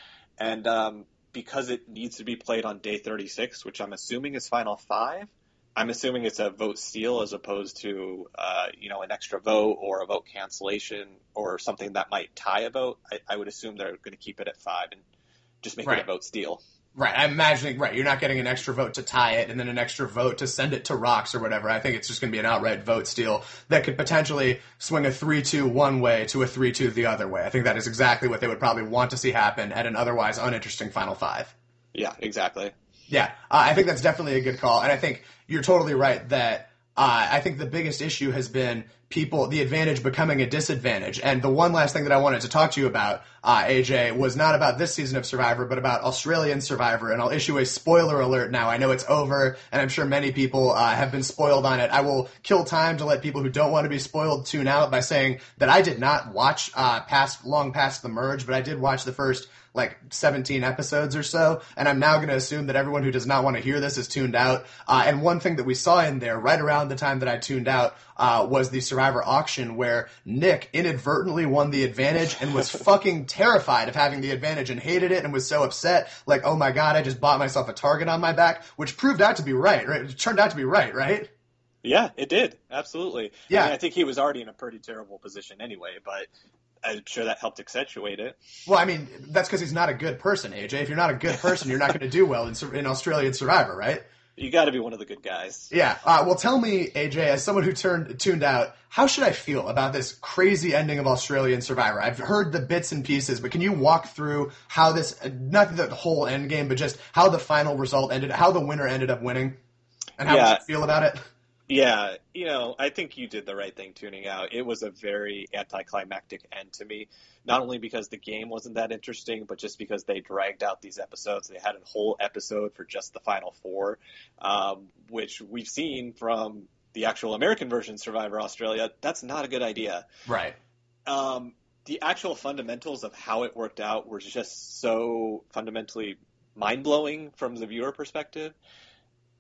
And um, because it needs to be played on day thirty-six, which I'm assuming is final five, I'm assuming it's a vote steal as opposed to, uh, you know, an extra vote or a vote cancellation or something that might tie a vote. I, I would assume they're going to keep it at five and just make right. it a vote steal. Right, I'm imagining, right, you're not getting an extra vote to tie it and then an extra vote to send it to rocks or whatever. I think it's just going to be an outright vote steal that could potentially swing a three two one way to a three two the other way. I think that is exactly what they would probably want to see happen at an otherwise uninteresting final five. Yeah, exactly. Yeah, uh, I think that's definitely a good call. And I think you're totally right that uh, I think the biggest issue has been people, the advantage becoming a disadvantage. And the one last thing that I wanted to talk to you about, uh, A J, was not about this season of Survivor, but about Australian Survivor. And I'll issue a spoiler alert now. I know it's over, and I'm sure many people uh, have been spoiled on it. I will kill time to let people who don't want to be spoiled tune out by saying that I did not watch uh, past long past the merge, but I did watch the first like seventeen episodes or so, and I'm now going to assume that everyone who does not want to hear this is tuned out. Uh, and one thing that we saw in there right around the time that I tuned out uh, was the Survivor auction where Nick inadvertently won the advantage and was fucking terrified of having the advantage and hated it and was so upset, like, oh my god, I just bought myself a target on my back, which proved out to be right, right? It turned out to be right, right? Yeah, it did. Absolutely. Yeah. I mean, I think he was already in a pretty terrible position anyway, but I'm sure that helped accentuate it. Well, I mean, that's because he's not a good person, A J. If you're not a good person, you're not going to do well in, in Australian Survivor, right? You got to be one of the good guys. Yeah. Uh, well, tell me, A J, as someone who turned tuned out, how should I feel about this crazy ending of Australian Survivor? I've heard the bits and pieces, but can you walk through how this, not the whole end game, but just how the final result ended, how the winner ended up winning, and how yeah. you feel about it? Yeah, you know, I think you did the right thing tuning out. It was a very anticlimactic end to me, not only because the game wasn't that interesting, but just because they dragged out these episodes. They had a whole episode for just the final four, um, which we've seen from the actual American version Survivor Australia. That's not a good idea. Right. Um, the actual fundamentals of how it worked out were just so fundamentally mind-blowing from the viewer perspective.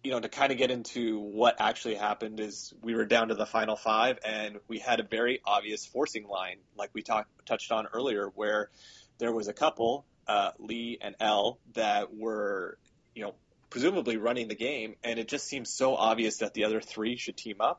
you know, to kind of get into what actually happened is we were down to the final five and we had a very obvious forcing line, like we talked touched on earlier, where there was a couple, uh, Lee and Elle, that were, you know, presumably running the game, and it just seemed so obvious that the other three should team up.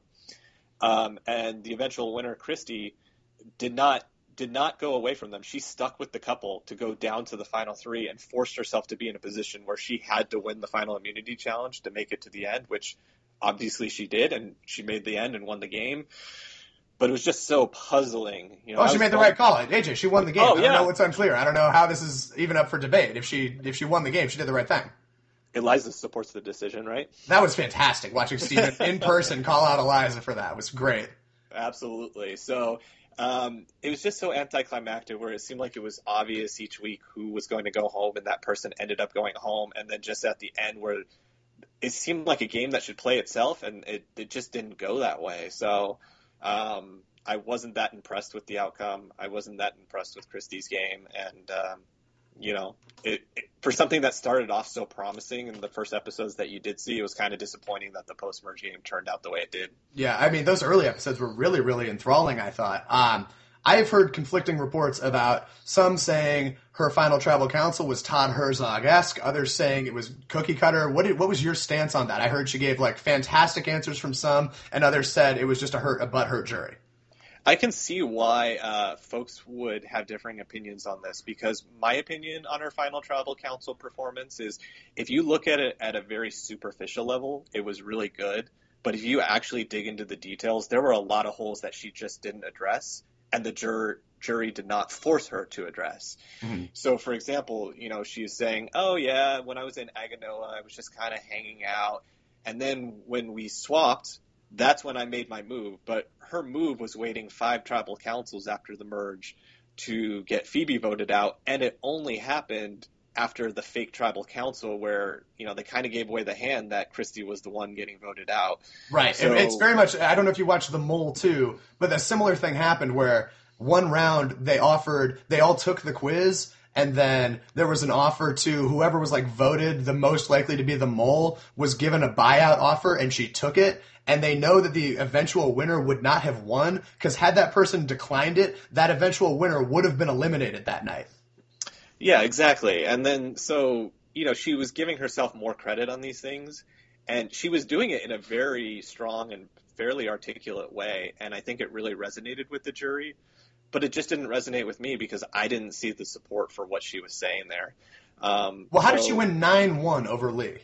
Um, and the eventual winner, Christie, did not did not go away from them. She stuck with the couple to go down to the final three and forced herself to be in a position where she had to win the final immunity challenge to make it to the end, which obviously she did, and she made the end and won the game. But it was just so puzzling. You know, oh, she made the right call. A J, she won the game. Oh, I don't yeah. know what's unclear. I don't know how this is even up for debate. If she if she won the game, she did the right thing. Eliza supports the decision, right? That was fantastic. Watching Steven in person call out Eliza for that was great. Absolutely. So um, it was just so anticlimactic where it seemed like it was obvious each week who was going to go home, and that person ended up going home. And then just at the end where it seemed like a game that should play itself, and it, it just didn't go that way. So um, I wasn't that impressed with the outcome. I wasn't that impressed with Christie's game. And, um, you know, it, it, for something that started off so promising in the first episodes that you did see, it was kind of disappointing that the post-merge game turned out the way it did. Yeah, I mean, those early episodes were really, really enthralling, I thought. Um, I've heard conflicting reports about some saying her final tribal council was Todd Herzog-esque, others saying it was cookie cutter. What did, what was your stance on that? I heard she gave, like, fantastic answers from some, and others said it was just a hurt, a butt-hurt jury. I can see why uh, folks would have differing opinions on this, because my opinion on her final tribal council performance is, if you look at it at a very superficial level, it was really good. But if you actually dig into the details, there were a lot of holes that she just didn't address, and the jur- jury did not force her to address. Mm-hmm. So, for example, you know, she's saying, oh, yeah, when I was in Aganoa, I was just kind of hanging out. And then when we swapped, that's when I made my move. But her move was waiting five tribal councils after the merge to get Phoebe voted out, and it only happened after the fake tribal council where, you know, they kind of gave away the hand that Christie was the one getting voted out. Right. So, it's very much, I don't know if you watched The Mole too, but a similar thing happened where one round they offered, they all took the quiz, and then there was an offer to whoever was like voted the most likely to be the mole was given a buyout offer, and she took it. And they know that the eventual winner would not have won, because had that person declined it, that eventual winner would have been eliminated that night. Yeah, exactly. And then, so, you know, she was giving herself more credit on these things, and she was doing it in a very strong and fairly articulate way. And I think it really resonated with the jury, but it just didn't resonate with me because I didn't see the support for what she was saying there. Um, well, how so, did she win nine one over Lee?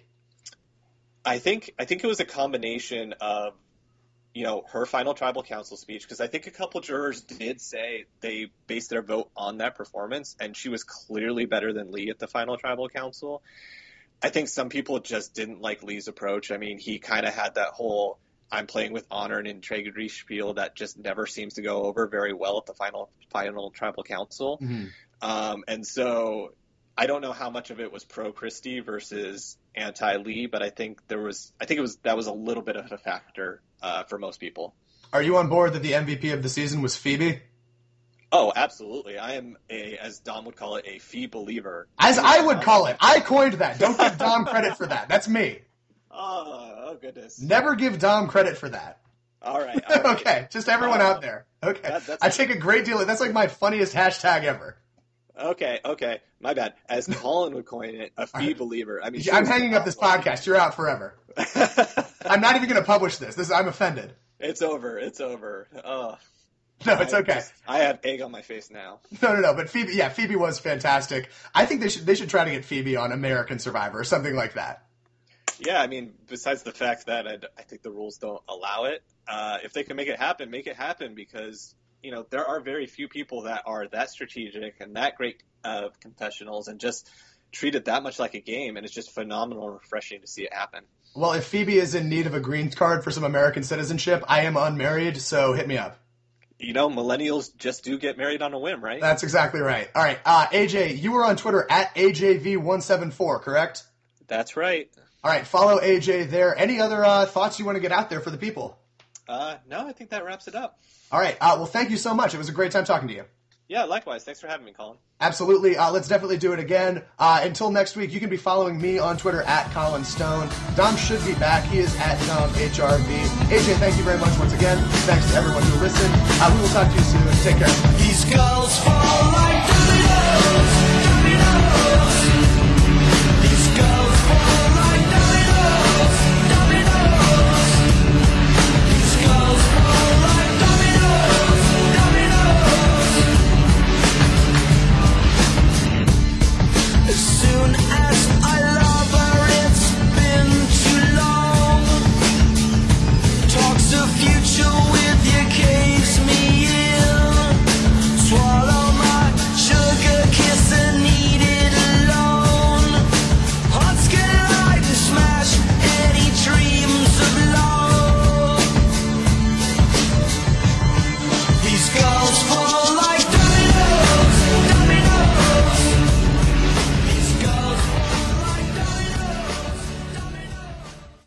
I think I think it was a combination of, you know, her final tribal council speech, because I think a couple jurors did say they based their vote on that performance, and she was clearly better than Lee at the final tribal council. I think some people just didn't like Lee's approach. I mean, he kind of had that whole I'm playing with honor and integrity spiel that just never seems to go over very well at the final final tribal council. Mm-hmm. Um, and so I don't know how much of it was pro Christie versus anti-Lee, but I think there was, I think it was, that was a little bit of a factor uh, for most people. Are you on board that the M V P of the season was Phoebe? Oh, absolutely. I am a, as Dom would call it, a Phoebe believer. As I would call it. I coined that. Don't give Dom credit for that. That's me. Oh, oh goodness. Never give Dom credit for that. All right. All right. Okay. Just everyone uh, out there. Okay. That, I take a great deal of, that's like my funniest hashtag ever. Okay, okay. My bad. As Colin would coin it, a Phoebe right. believer. I mean, I'm hanging up this podcast. You're out forever. I'm not even going to publish this. This I'm offended. It's over. It's over. Oh. No, it's I okay. Just, I have egg on my face now. No, no, no. But Phoebe, yeah, Phoebe was fantastic. I think they should they should try to get Phoebe on American Survivor or something like that. Yeah, I mean, besides the fact that I, I think the rules don't allow it, uh, if they can make it happen, make it happen, because, you know, there are very few people that are that strategic and that great uh, confessionals and just treat it that much like a game, and it's just phenomenal and refreshing to see it happen. Well, if Phoebe is in need of a green card for some American citizenship, I am unmarried, so hit me up. You know, millennials just do get married on a whim, right? That's exactly right. All right, uh, A J, you were on Twitter at A J V one seven four, correct? That's right. All right, follow A J there. Any other uh, thoughts you want to get out there for the people? Uh, no, I think that wraps it up. All right. Uh, well, thank you so much. It was a great time talking to you. Yeah, likewise. Thanks for having me, Colin. Absolutely. Uh, let's definitely do it again. Uh, until next week, you can be following me on Twitter at Colin Stone. Dom should be back. He is at Dom H R V. A J, thank you very much once again. Thanks to everyone who listened. Uh, we will talk to you soon. Take care. These girls fall like dominoes, dominoes. These girls fall like dominoes, dominoes. These girls fall like dominoes, dominoes. As soon as